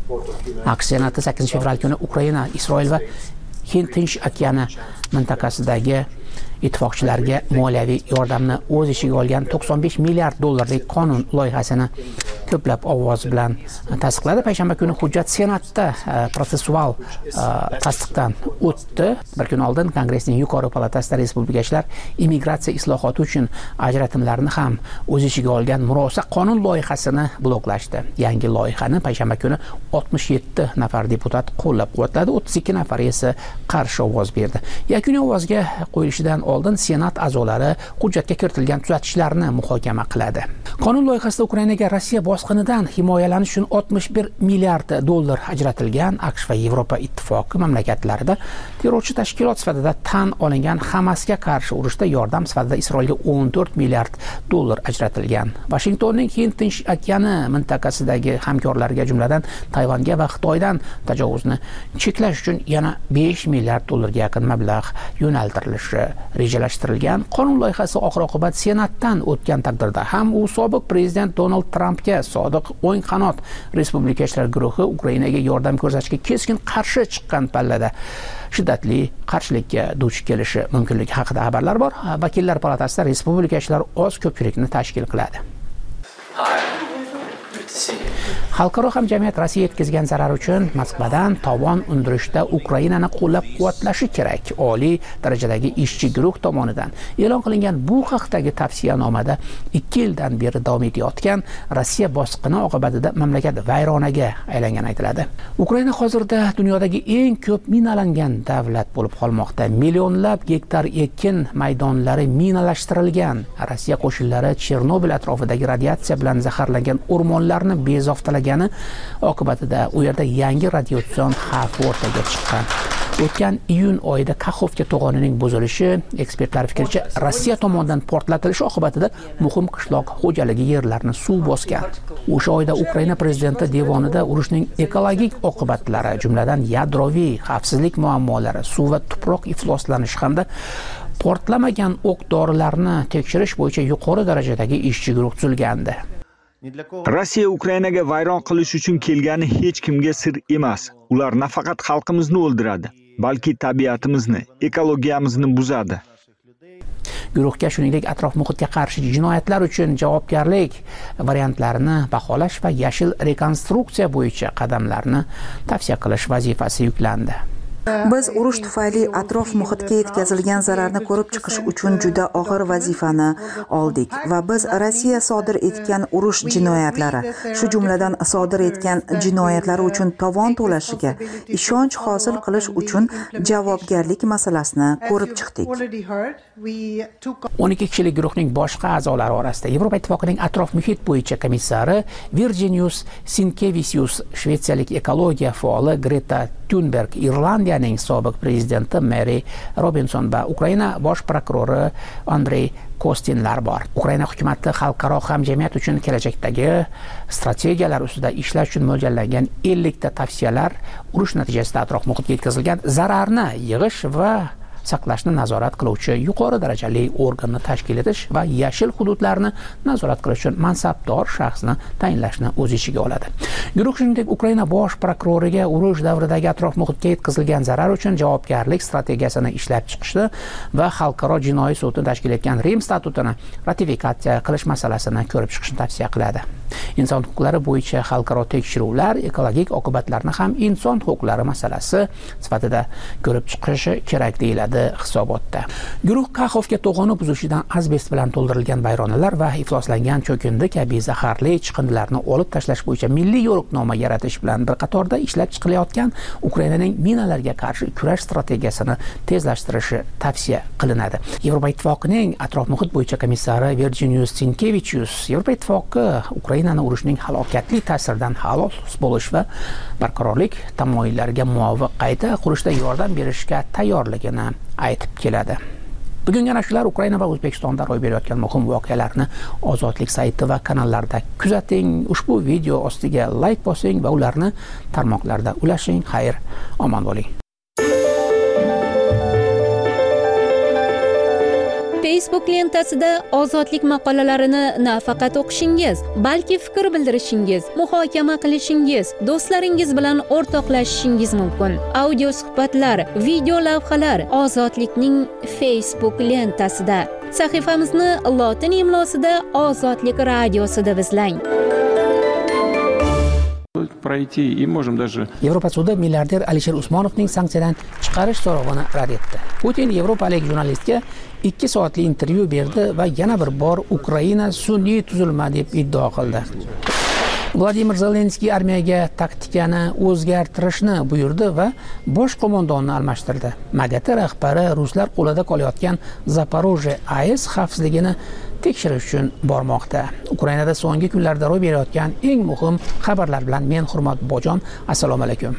AQSh Senati sakkizinchi fevral kuni Ukraina, Isroil va Hind Tinch okeani mintaqasidagi ittifoqchilarga moliyaviy yordamni o'z ichiga olgan to'qson besh milliard dollarlik qonun loyihasini ko'plab ovoz bilan tasdiqladi. Payshanba kuni hujjat Senatda protsessual tasdiqdan o'tdi. Bir kun oldin Kongressning yuqori palatasida respublikachilar immigratsiya islohoti uchun ajratimlarni ham o'z ichiga olgan murosa qonun loyihasini bloklashdi. Yangi loyihani payshanba kuni oltmish yetti nafar deputat qo'llab-quvvatladi, o'ttiz ikki nafar esa qarshi ovoz berdi. Yakuniy ovozga qo'yilishidan oldin Senat a'zolari hujjatga kiritilgan tuzatishlarni muhokama qiladi. Qonun loyihasida Ukrainaga Rossiya bosqinidan himoyalanish uchun oltmish bir milliard dollar ajratilgan. AQSh va Yevropa ittifoqi mamlakatlarida terrorchi tashkilot sifatida tan olingan Hamasga qarshi urushda yordam sifatida Isroilga o'n to'rt milliard dollar ajratilgan. Washingtonning Hind Tinch okeani mintaqasidagi hamkorlariga, jumladan Tayvanga va Xitoydan tajovuzni cheklash uchun yana besh milliard dollarga yaqin mablag' yo'naltirilishi rejalashtirilgan. Qonun loyihasi oxir-oqibat Senatdan o'tgan taqdirda ham u sobiq prezident Donald Trampga sodiq o'ng qanot respublikachilar guruhi Ukrainaga yordam ko'rsatishga keskin qarshi chiqqan pallada shiddatli qarshilikka duch kelishi mumkinligi haqida xabarlar bor. Vakillar palatasida respublikachilar oz ko'pchilikni tashkil qiladi. Xalqaro hamjamiyat Rossiya yetkazgan zarar uchun Moskvadan tovon undirishda Ukrainani qo'llab-quvvatlashi kerak. Oliy darajadagi ishchi guruh tomonidan e'lon qilingan bu haqdagi tavsiyanomada ikki yildan beri davom etayotgan Rossiya bosqini oqibatida mamlakat vayronaga aylangani aytiladi. Ukraina hozirda dunyodagi eng ko'p minalangan davlat bo'lib qolmoqda. Millionlab gektar ekin maydonlari minalashtirilgan. Rossiya qo'shinlari Chernobil atrofidagi radiatsiya bilan zaharlangan o'rmonlarni bezoftalagan oqibatida u yerda yangi radiatsion xavf o'rtaga chiqqan. O'tgan iyun oyida Kaxovka to'g'onining buzilishi, ekspertlar fikricha, Rossiya tomonidan portlatilishi oqibatida muhim qishloq xo'jaligi yerlarini suv bosgan. O'sha oyda Ukraina prezidenti devonida urushning ekologik oqibatlari, jumladan yadroviy xavfsizlik muammolari, suv va tuproq ifloslanishi hamda portlamagan o'q dorilarni tekshirish bo'yicha yuqori darajadagi ishchi guruh tuzilgandi. Rossiya Ukrainaga vayron qilish uchun kelgani hech kimga sir emas. Ular nafaqat xalqimizni o'ldiradi, balki tabiatimizni, ekologiyamizni buzadi. Guruhga shuningdek atrof muhitga qarshi jinoyatlar uchun javobgarlik variantlarini baholash va yashil rekonstruksiya bo'yicha qadamlarni tavsiya qilish vazifasi yuklandi. Biz urush tufayli atrof muhitga yetkazilgan zararni ko'rib chiqish uchun juda og'ir vazifani oldik va biz Rossiya sodir etgan urush jinoyatlari, shu jumladan sodir etgan jinoyatlari uchun tovon to'lashiga ishonch hosil qilish uchun javobgarlik masalasini ko'rib chiqdik. o'n ikki kishilik guruhning boshqa a'zolari orasida Yevropa Ittifoqining atrof muhit bo'yicha komissari Virginijus Sinkevicius, shvetsiyalik ekologiya faoli Greta Thunberg, Irlandiyaning sobiq prezidenti Mary Robinson va Ukraina bosh prokurori Andrey Kostinlar bor. Ukraina hukumati xalqaro hamjamiyat uchun kelajakdagi strategiyalar ustida ishlash uchun mo'ljallangan ellik ta tavsiyalar urush natijasida atrof muhitga yetkazilgan zararni yig'ish va saqlashni nazorat qiluvchi yuqori darajali organni tashkil etish va yashil hududlarni nazorat qilish uchun mansabdor shaxsni tayinlashni o'z ichiga oladi. Guruh shuningdek Ukraina bosh prokuroriga urush davridagi atrof muhitga yetkazilgan zarar uchun javobgarlik strategiyasini ishlab chiqishni va xalqaro jinoiy sudni tashkil etgan Rim statutini ratifikatsiya qilish masalasini ko'rib chiqishni tavsiya qiladi. Inson huquqlari bo'yicha xalqaro tekshiruvlar ekologik oqibatlarni ham inson huquqlari masalasi sifatida ko'rib chiqishi kerak deyiladi hisobotda. Guruh Kaxovga to'g'oni buzuvchidan asbest bilan to'ldirilgan vayronalar va ifloslangan cho'kindi kabi zaharli chiqindilarni olib tashlash bo'yicha milliy yo'riqnoma yaratish bilan bir qatorda ishlab chiqilayotgan Ukrainaning minalarga qarshi kurash strategiyasini tezlashtirishi tavsiya qilinadi. Yevropa Ittifoqining atrof muhit bo'yicha komissari Virginijus Sinkevicius Yevropa Ittifoqi Ukrainani urushning halokatli ta'siridan xalos bo'lish va barqarorlik tamoyillariga muvofiq qayta qurishda yordam berishga tayyorligini aytib keladi. Bugungi ana shular Ukraina va O'zbekistonda ro'y berayotgan muhim voqealarni Ozodlik sayti va kanallarida kuzating. Ushbu video ostiga like bosing va ularni tarmoqlarda ulashing. Xayr, omon bo'ling. Facebook lentasida ozodlik maqolalarini nafaqat o'qishingiz, balki fikr bildirishingiz, muhokama qilishingiz, do'stlaringiz bilan o'rtoqlashishingiz mumkin. Audio suhbatlar, video lavhalar Ozodlikning Facebook lentasida. Sahifamizni lotin imlosida Ozodlik radiosida izlang. пройти и можем даже Yevropa sudi milliarder Alisher Usmonovning sanksiyadan chiqarish so'rovini rad etdi. Putin yevropalik jurnalistga ikki soatli intervyu berdi va yana bir bor Ukraina sun'iy tuzilma deb iddao qildi. Vladimir Zelenskiy armiyaga taktikani o'zgartirishni buyurdi va bosh qo'mondonni almashtirdi. MAGATE rahbari ruslar qo'lida qolayotgan Zaporojye A E S xavfsizligini tekshirish uchun bormoqda. Ukrainada so'nggi kunlarda ro'y berayotgan eng muhim xabarlar bilan men Hurmat Bojon, assalomu alaykum.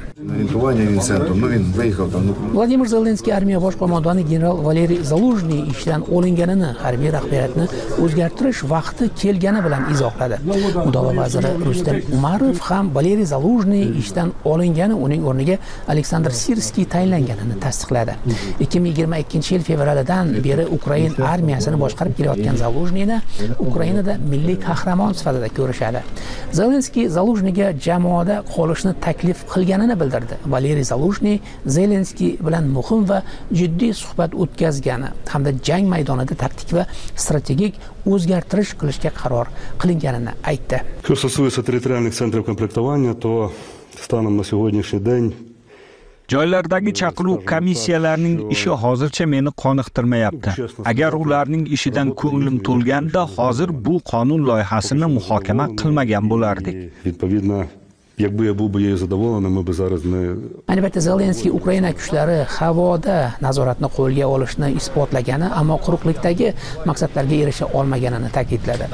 Vladimir Zelenskiy armiya bosh qo'mondoni general Valeriy Zaluzhniy ishdan olinganini, harbiy rahbariyatni o'zgartirish vaqti kelgani bilan izohladi. Mudofaa vaziri Rustam Umarov ham Valeriy Zaluzhniy ishdan olingani, uning o'rniga Aleksandr Sirskiy tayinlanganini tasdiqladi. ikki ming yigirma ikkinchi yil fevralidan beri Ukraina armiyasini boshqarib kelayotgan Zaluzhniy Ukrainada milliy qahramon sifatida ko'rishadi. Zelenskiy Zaluzhniyga jamoada qolishni taklif qilganini bildirdi. Valeriy Zaluzhniy Zelenskiy bilan muhim va jiddiy suhbat o'tkazgani hamda jang maydonida taktik va strategik o'zgartirish qilishga qaror qilinganini aytdi. Что касается территориальных центров комплектования, то станом на сегодняшний день Joylardagi chaqiruv komissiyalarining ishi hozircha meni qoniqtirmayapti. Agar ularning ishidan ko'nglim to'lganda, hozir bu qonun loyihasini muhokama qilmagan bo'lardik. Відповідно, якби я був би її задоволений, ми б зараз не Albatta Zelenskiy Ukraina kuchlari havoda nazoratni qo'lga olishni isbotlagani, ammo quruqlikdagi maqsadlarga erisha olmaganini ta'kidladi.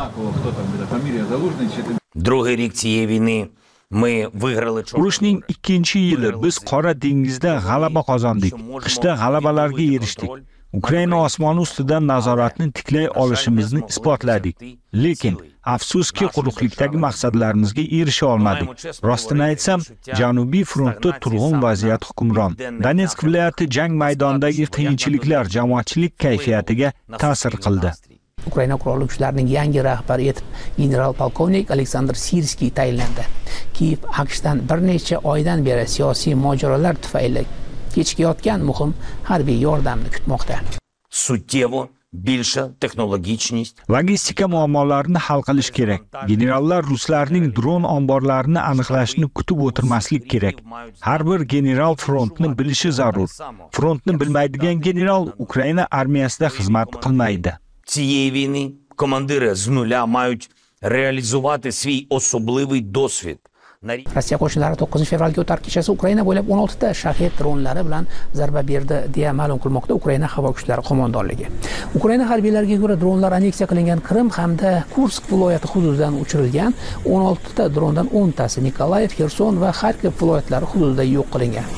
Другий рік цієї війни ми виграли. Urushning ikkinchi yili biz Qora dengizda g'alaba qozondik. Qishda g'alabalarga erishdik. Ukraina osmoni ustidan nazoratni tiklay olishimizni isbotladik. Lekin afsuski quruqlikdagi maqsadlarimizga erisha olmadik. Rostini aytsam, Janubiy frontda turg'un vaziyat hukmron. Donetsk viloyati jang maydonidagi qiyinchiliklar jamoatchilik kayfiyatiga ta'sir qildi. Ukraina qurolli kuchlarining yangi rahbari etib general polkovnik Aleksandr Sirskiy tayinlandi. Kiyev AQShdan bir necha oydan beri siyosiy mojarolar tufayli kechikayotgan muhim harbiy yordamni kutmoqda. Суттєво більша технологічність. Logistika muammolarini hal qilish kerak. Generallar ruslarning dron omborlarini aniqlashni kutib o'tirmaslik kerak. Har bir general frontni bilishi zarur. Frontni bilmaydigan general Ukraina armiyasida xizmat qilmaydi. Цієї війни командири з нуля мають реалізувати свій особливий досвід. Rossiya qo'shinlari to'qqizinchi fevralga o'tar kechasi Ukraina bo'ylab o'n olti ta Shahed dronlari bilan zarba berdi deya ma'lum qilmoqda Ukraina havo kuchlari qo'mondonligi. Ukraina harbiylariga ko'ra dronlar anneksiya qilingan Qrim hamda Kursk viloyati hududidan uchirilgan, o'n olti ta drondan o'n tasi Nikolayev, Xerson va Xarkov viloyatlari hududida yo'q qilingan.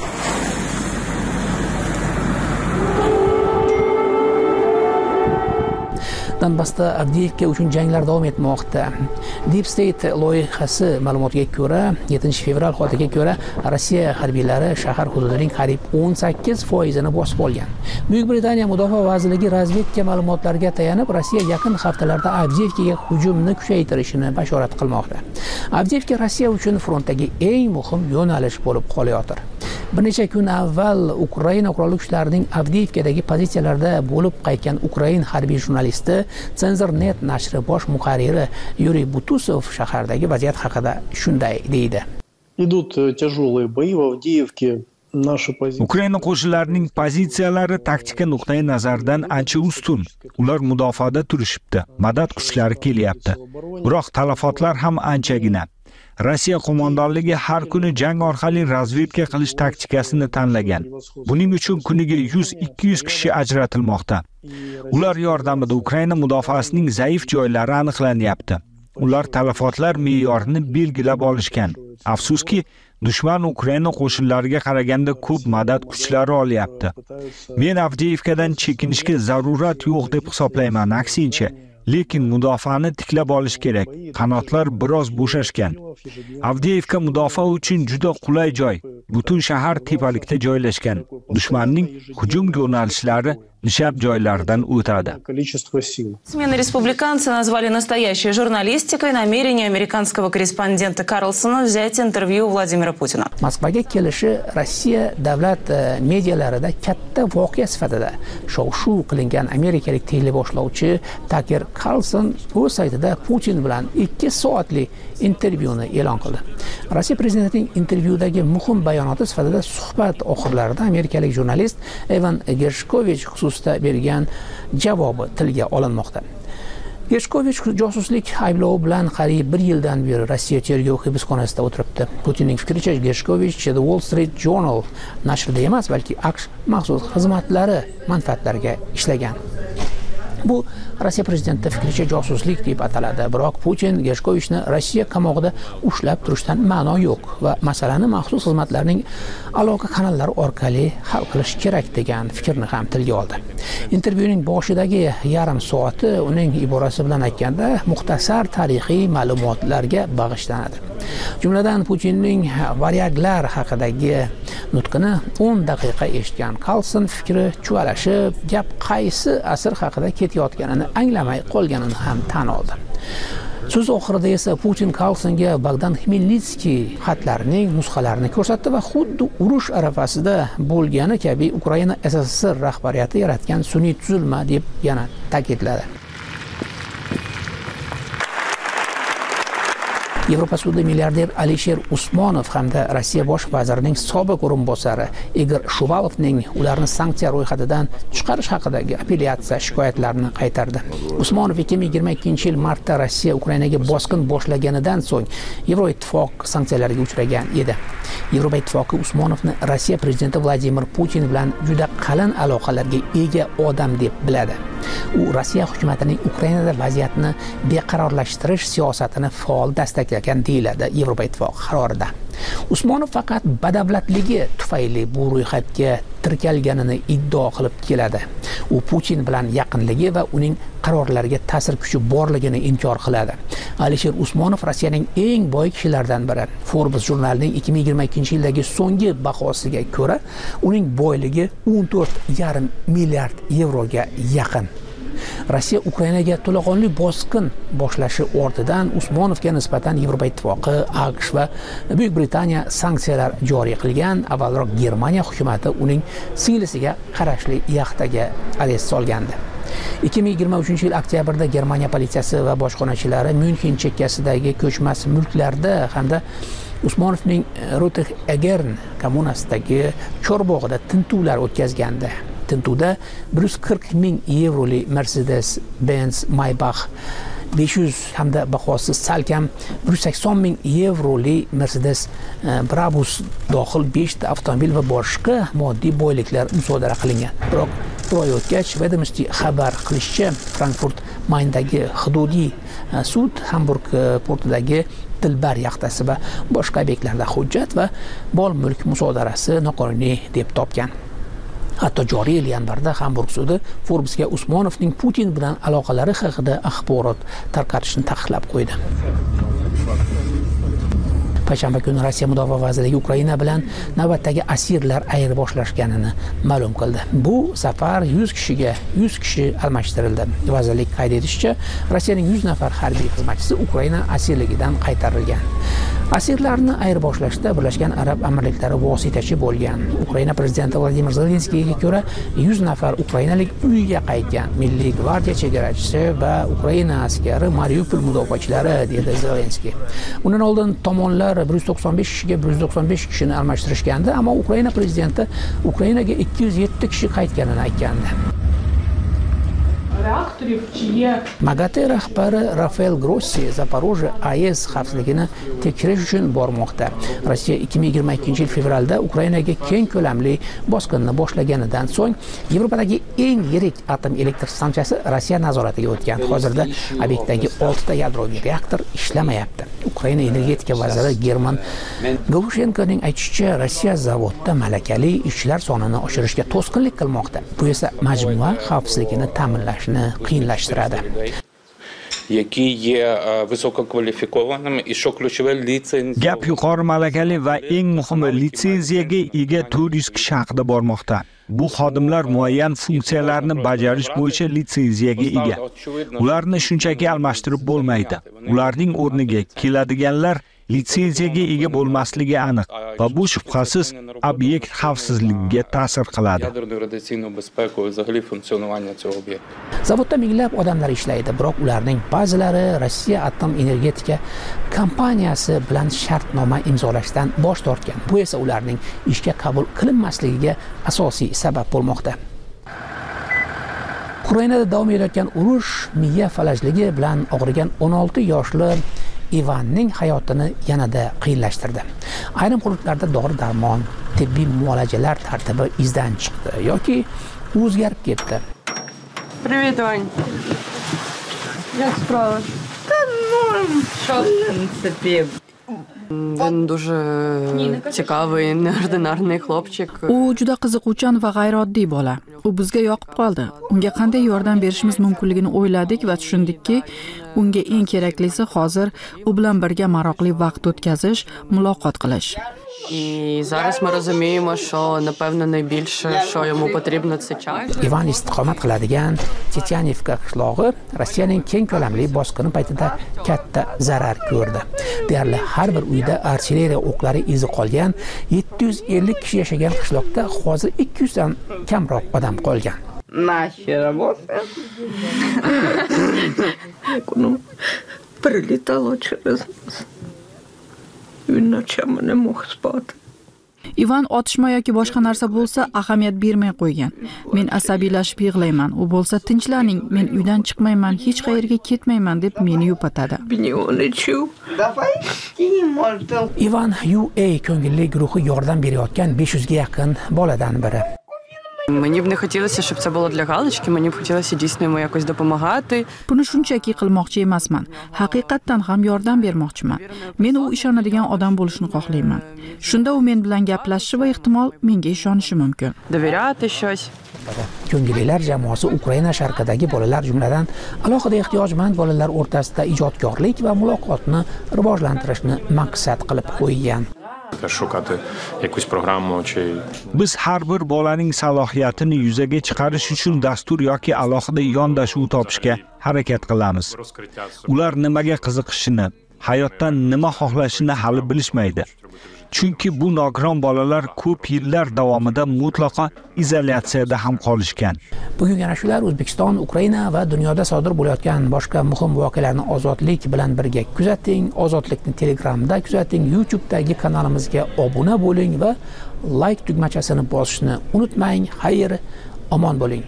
Donbassda Avdiivka uchun janglar davom etmoqda. Deep State loyihasi ma'lumotiga ko'ra, yettinchi fevral holiga ko'ra, Rossiya harbiylari shahar hududining qariyb o'n sakkiz foizini bosib olgan. Buyuk Britaniya Mudofaa vazirligi razvedka ma'lumotlariga tayanib, Rossiya yaqin haftalarda Avdiivkaga hujumni kuchaytirishini bashorat qilmoqda. Avdiivka Rossiya uchun frontdagi eng muhim yo'nalish bo'lib qolayotir. Bir necha kun avval Ukraina qurolli kuchlarining Avdiivkadagi pozitsiyalarda bo'lib qaytgan Ukrain harbiy jurnalisti Cenzor.net nashri bosh muharriri Yuriy Butusov shahardagi vaziyat haqida shunday deydi. Идут тяжелые бои в Авдеевке. Ukraina qo'shinlarining pozitsiyalari taktika nuqtai nazaridan ancha ustun. Ular mudofaada turishibdi. Madad kuchlari kelyapti. Biroq talafotlar ham anchagina. Rossiya qo'mondonligi har kuni jang orqali razvedka qilish taktikasini tanlagan. Buning uchun kuniga yuz ikki yuz kishi ajratilmoqda. Ular yordamida Ukraina mudofaasining zaif joylari aniqlanyapti. Ular talafotlar me'yorini belgilab olishgan. Afsuski, dushman Ukraina qo'shinlariga qaraganda ko'p madad kuchlari olyapti. Men Avdiivkadan chekinishga zarurat yo'q deb hisoblayman, aksincha. Lekin mudofaani tiklab olish kerak. Qanotlar biroz bo'shashgan. Avdiivka mudofaa uchun juda qulay joy. Butun shahar tepalikda joylashgan. Dushmanning hujum yo'nalishlari nishab joylardan o'tadi. Смены республиканцы назвали настоящей журналистикой намерение американского корреспондента Карлсона взять интервью у Владимира Путина. Moskvaga kelishi Rossiya davlat medialarida katta voqea sifatida shov-shuv qilingan amerikalik teleboshlovchi Tucker Carlson o'z saytida Putin bilan ikki soatlik intervyuni e'lon qildi. Rossiya prezidentining intervyudagi muhim bayonoti sifatida suhbat oxirlarida amerikalik jurnalist Evan Gershkovich xususida bergan javobi tilga olinmoqda. Gershkovich josuslik ayblovi bilan qariyb bir yildan beri Rossiya tergov hibsxonasida o'tiribdi. Putinning fikricha, Gershkovich The Wall Street Journal nashrida emas, balki AQSh maxsus xizmatlari manfaatlariga ishlagan. Bu Rossiya prezidenti fikricha josuslik deb ataladi. Biroq Putin Gershkovichni Rossiya qamog'ida ushlab turishdan ma'no yo'q va masalani maxsus xizmatlarning aloqa kanallari orqali hal qilish kerak degan fikrni ham tilga oldi. Intervyuning boshidagi yarim soati uning iborasi bilan aytganda muxtasar tarixiy ma'lumotlarga bag'ishlanadi. Jumladan Putinning varyaglar haqidagi nutqini o'n daqiqa eshitgan Carlson fikri chuvalashib, gap qaysi asr haqida ketayotganini anglamay qolganini ham tan oldi. So'z oxirida esa Putin Carlsonga Bogdan Xmelnitskiy xatlarining nusxalarini ko'rsatdi va xuddi urush arafasida bo'lgani kabi Ukraina S S S R rahbariyati yaratgan sun'iy tuzilma deb yana ta'kidladi. Yevropa sudi milliarder Alisher Usmonov hamda Rossiya bosh vazirining sobiq o'rinbosari Igor Shuvalovning ularni sanksiya ro'yxatidan chiqarish haqidagi apellyatsiya shikoyatlarini qaytardi. Usmonov ikki ming yigirma ikkinchi yil martda Rossiya Ukrainaga bosqin boshlaganidan so'ng Yevroittifoq sanksiyalarga uchragan edi. Yevropa ittifoqi Usmonovni Rossiya prezidenti Vladimir Putin bilan juda qalin aloqalarga ega odam deb biladi. U Rossiya hukumatining Ukrainada vaziyatni beqarorlashtirish siyosatini faol dastaqlagan deyiladi Yevropa ittifoqi qarorida. Usmonov faqat badavlatligi tufayli bu ro'yxatga tirkalganini iddao qilib keladi. U Putin bilan yaqinligi va uning qarorlariga ta'sir kuchi borligini inkor qiladi. Alisher Usmonov Rossiyaning eng boy kishilaridan biri. Forbes jurnalining ikki ming yigirma ikkinchi yildagi so'nggi bahosiga ko'ra, uning boyligi o'n to'rt yarim milliard yevroga yaqin. Rossiya Ukrainaga to'laqonli bosqin boshlashi ortidan Usmonovga nisbatan Yevropa ittifoqi, AQSh va Buyuk Britaniya sanksiyalar joriy qilgan. Avvalroq Germaniya hukumati uning singlisiga qarashli yaxtaga arest solgandi. ikki ming yigirma uchinchi yil oktyabrda Germaniya politsiyasi va bojxonachilari Myunxen chekkasidagi ko'chmas mulklarda hamda Usmonovning Rote-Egern kommunasidagi Chorbog'ida tintuvlar o'tkazgandi. Tintuvda bir yuz qirq ming yevroli Mercedes-Benz Maybach besh yuz hamda bahosi salkam bir yuz sakson ming yevroli Mercedes Brabus dohil beshta avtomobil va boshqa moddiy boyliklar musodara qilingan. Biroq bir oy o'tgach, Vedomosti xabar qilishicha, Frankfurt Mayndagi hududiy sud Hamburg portidagi Dilbar yaxtasi va boshqa obyektlarda hujjat va mol mulk musodarasi noqonuniy deb topgan. Hatto joriy yil yanvarda Hamburg sudi Forbesga Usmonovning Putin bilan aloqalari haqida axborot tarqatishni taqiqlab qo'ydi. Payshanba kuni Rossiya mudofaa vazirligi Ukraina bilan navbatdagi asirlar ayirboshlashganini ma'lum qildi. Bu safar yuz kishiga yuz kishi almashtirildi. Vazirlik qayd etishicha, Rossiyaning yuz nafar harbiy xizmatchisi Ukraina asirligidan qaytarilgan. Asirlarni ayirboshlashda Birlashgan Arab Amirliklari vositachi bo'lgan. Ukraina prezidenti Vladimir Zelenskiyga ko'ra, yuz nafar ukrainalik uyiga qaytgan. Milliy gvardiya chegarachisi va Ukraina askari Mariupol mudofaachilari, dedi Zelenskiy. Undan oldin tomonlar bir yuz to'qson besh kishiga bir yuz to'qson besh kishini almashtirishgandi, ammo Ukraina prezidenti Ukrainaga ikki yuz yetti kishi qaytganini aytgandi. MAGATE rahbari Rafael Grossi Zaporojye A E S xavfsizligini tekshirish uchun bormoqda. Rossiya ikki ming yigirma ikkinchi yil fevralda Ukrainaga keng ko'lamli bosqinni boshlaganidan so'ng Yevropadagi eng yirik atom elektr stansiyasi Rossiya nazoratiga o'tgan. Hozirda obyektdagi oltita yadroviy reaktor ishlamayapti. Ukraina energetika vaziri German Galushenkoning aytishicha, Rossiya zavodda malakali ishchilar sonini oshirishga to'sqinlik qilmoqda. Bu esa majmua xavfsizligini ta'minlashni qiyinlashtiradi. Які є висококваліфікованими і що ключове ліцензія. Gap yuqori malakali va eng muhimi litsenziyaga ega to'rt yuz kishi haqida bormoqda. Bu xodimlar muayyan funksiyalarni bajarish bo'yicha litsenziyaga ega. Ularni shunchaki almashtirib bo'lmaydi. Ularning o'rniga keladiganlar litsenziyaga ega bo'lmasligi aniq va bu shubhasiz obyekt xavfsizligiga ta'sir qiladi. Zavodda minglab odamlar ishlaydi, biroq ularning ba'zilari Rossiya atom energetika kompaniyasi bilan shartnoma imzolashdan bosh tortgan. Bu esa ularning ishga qabul qilinmasligiga asosiy sabab bo'lmoqda. Ukrainada davom etayotgan urush miya falajligi bilan og'rigan o'n olti yoshli Ivanning hayotini yanada qiyinlashtirdi. Ayrim hududlarda dori-darmon, tibbiy muolajalar tartibi izdan chiqdi yoki o'zgarib ketdi. Привет, Вань. Як справи? Та ну, що в принципі. Він дуже цікавий, неординарний хлопчик. U juda qiziquvchan va g'ayrioddiy bola. U bizga yoqib qoldi. Unga qanday yordam berishimiz mumkinligini o'yladik va tushundikki, unga eng keraklisi hozir u bilan birga maroqli vaqt o'tkazish, muloqot qilish. І зараз ми розуміємо, що, напевно, найбільше, що йому потрібно, це час. Ivan istiqomat qiladigan Tetyanivka qishlog'i Rossiyaning keng ko'lamli bosqini paytida katta zarar ko'rdi. Deyarli har bir uyda artilleriya o'qlari izi qolgan yetti yuz ellik kishi yashagan qishloqda hozir ikki yuz dan kamroq odam qolgan. Наші роботи. Воно прилітало через нас. Він ночами не мог спати. Ivan otishma yoki boshqa narsa bo'lsa ahamiyat bermay qo'ygan. Men asabiylashib yig'layman. U bo'lsa tinchlaning, men uydan chiqmayman, hech qayerga ketmayman deb meni yupatadi. Ivan U A ko'ngilli guruhi yordam berayotgan besh yuzga yaqin boladan biri. Мені б не хотілося, щоб це було для галочки, мені б хотілося дійсно йому якось допомагати. Buni shunchaki qilmoqchi emasman. Haqiqatdan ham yordam bermoqchiman. Men u ishonadigan odam bo'lishni xohlayman. Shunda u men bilan gaplashishi va ehtimol menga ishonishi mumkin. Довіряти щось. Ko'ngillilar jamoasi Ukraina sharqidagi bolalar, jumladan alohida ehtiyojmand bolalar o'rtasida ijodkorlik va muloqotni rivojlantirishni maqsad qilib qo'ygan. Шукати якусь програму чи Biz har bir bolaning salohiyatini yuzaga chiqarish uchun dastur yoki alohida yondashuv topishga harakat qilamiz. Ular nimaga qiziqishini, hayotdan nima xohlashini hali bilishmaydi. Chunki bu nogiron bolalar ko'p yillar davomida mutlaqo izolyatsiyada ham qolishgan. Bugun yana shular O'zbekiston, Ukraina va dunyoda sodir bo'layotgan boshqa muhim voqealarni ozodlik bilan birga kuzating. Ozodlikni Telegramda kuzating, YouTube'dagi kanalimizga obuna bo'ling va like tugmachasini bosishni unutmang. Xayr, omon bo'ling.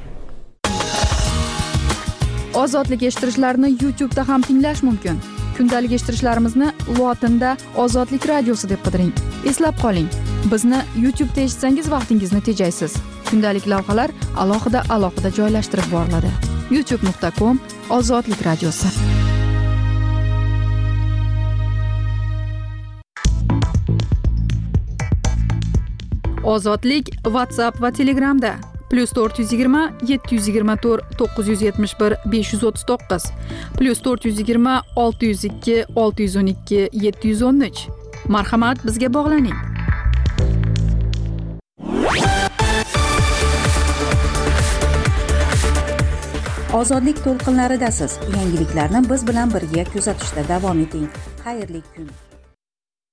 Ozodlik eshittirishlarni YouTube'da ham tinglash mumkin. Kundalik eshittirishlarimizni lotinda Ozodlik radiosi deb qidiring. Eslab qoling, bizni YouTube'da eshitsangiz vaqtingizni tejaysiz. Kundalik lavhalar alohida-alohida joylashtirib boriladi. youtube nuqta com Ozodlik radiosi. Ozodlik WhatsApp va Telegramda plus to'rt yuz yigirma yetti yuz yigirma to'rt to'qqiz yuz yetmish bir besh yuz o'ttiz to'qqiz plus to'rt yuz yigirma olti yuz ikki olti yuz o'n ikki yetti yuz o'n uch. Marhamat, bizga bog'laning. Ozodlik to'lqinlaridasiz. Yangiliklarni biz bilan birga kuzatishda davom eting. Xayrli kun.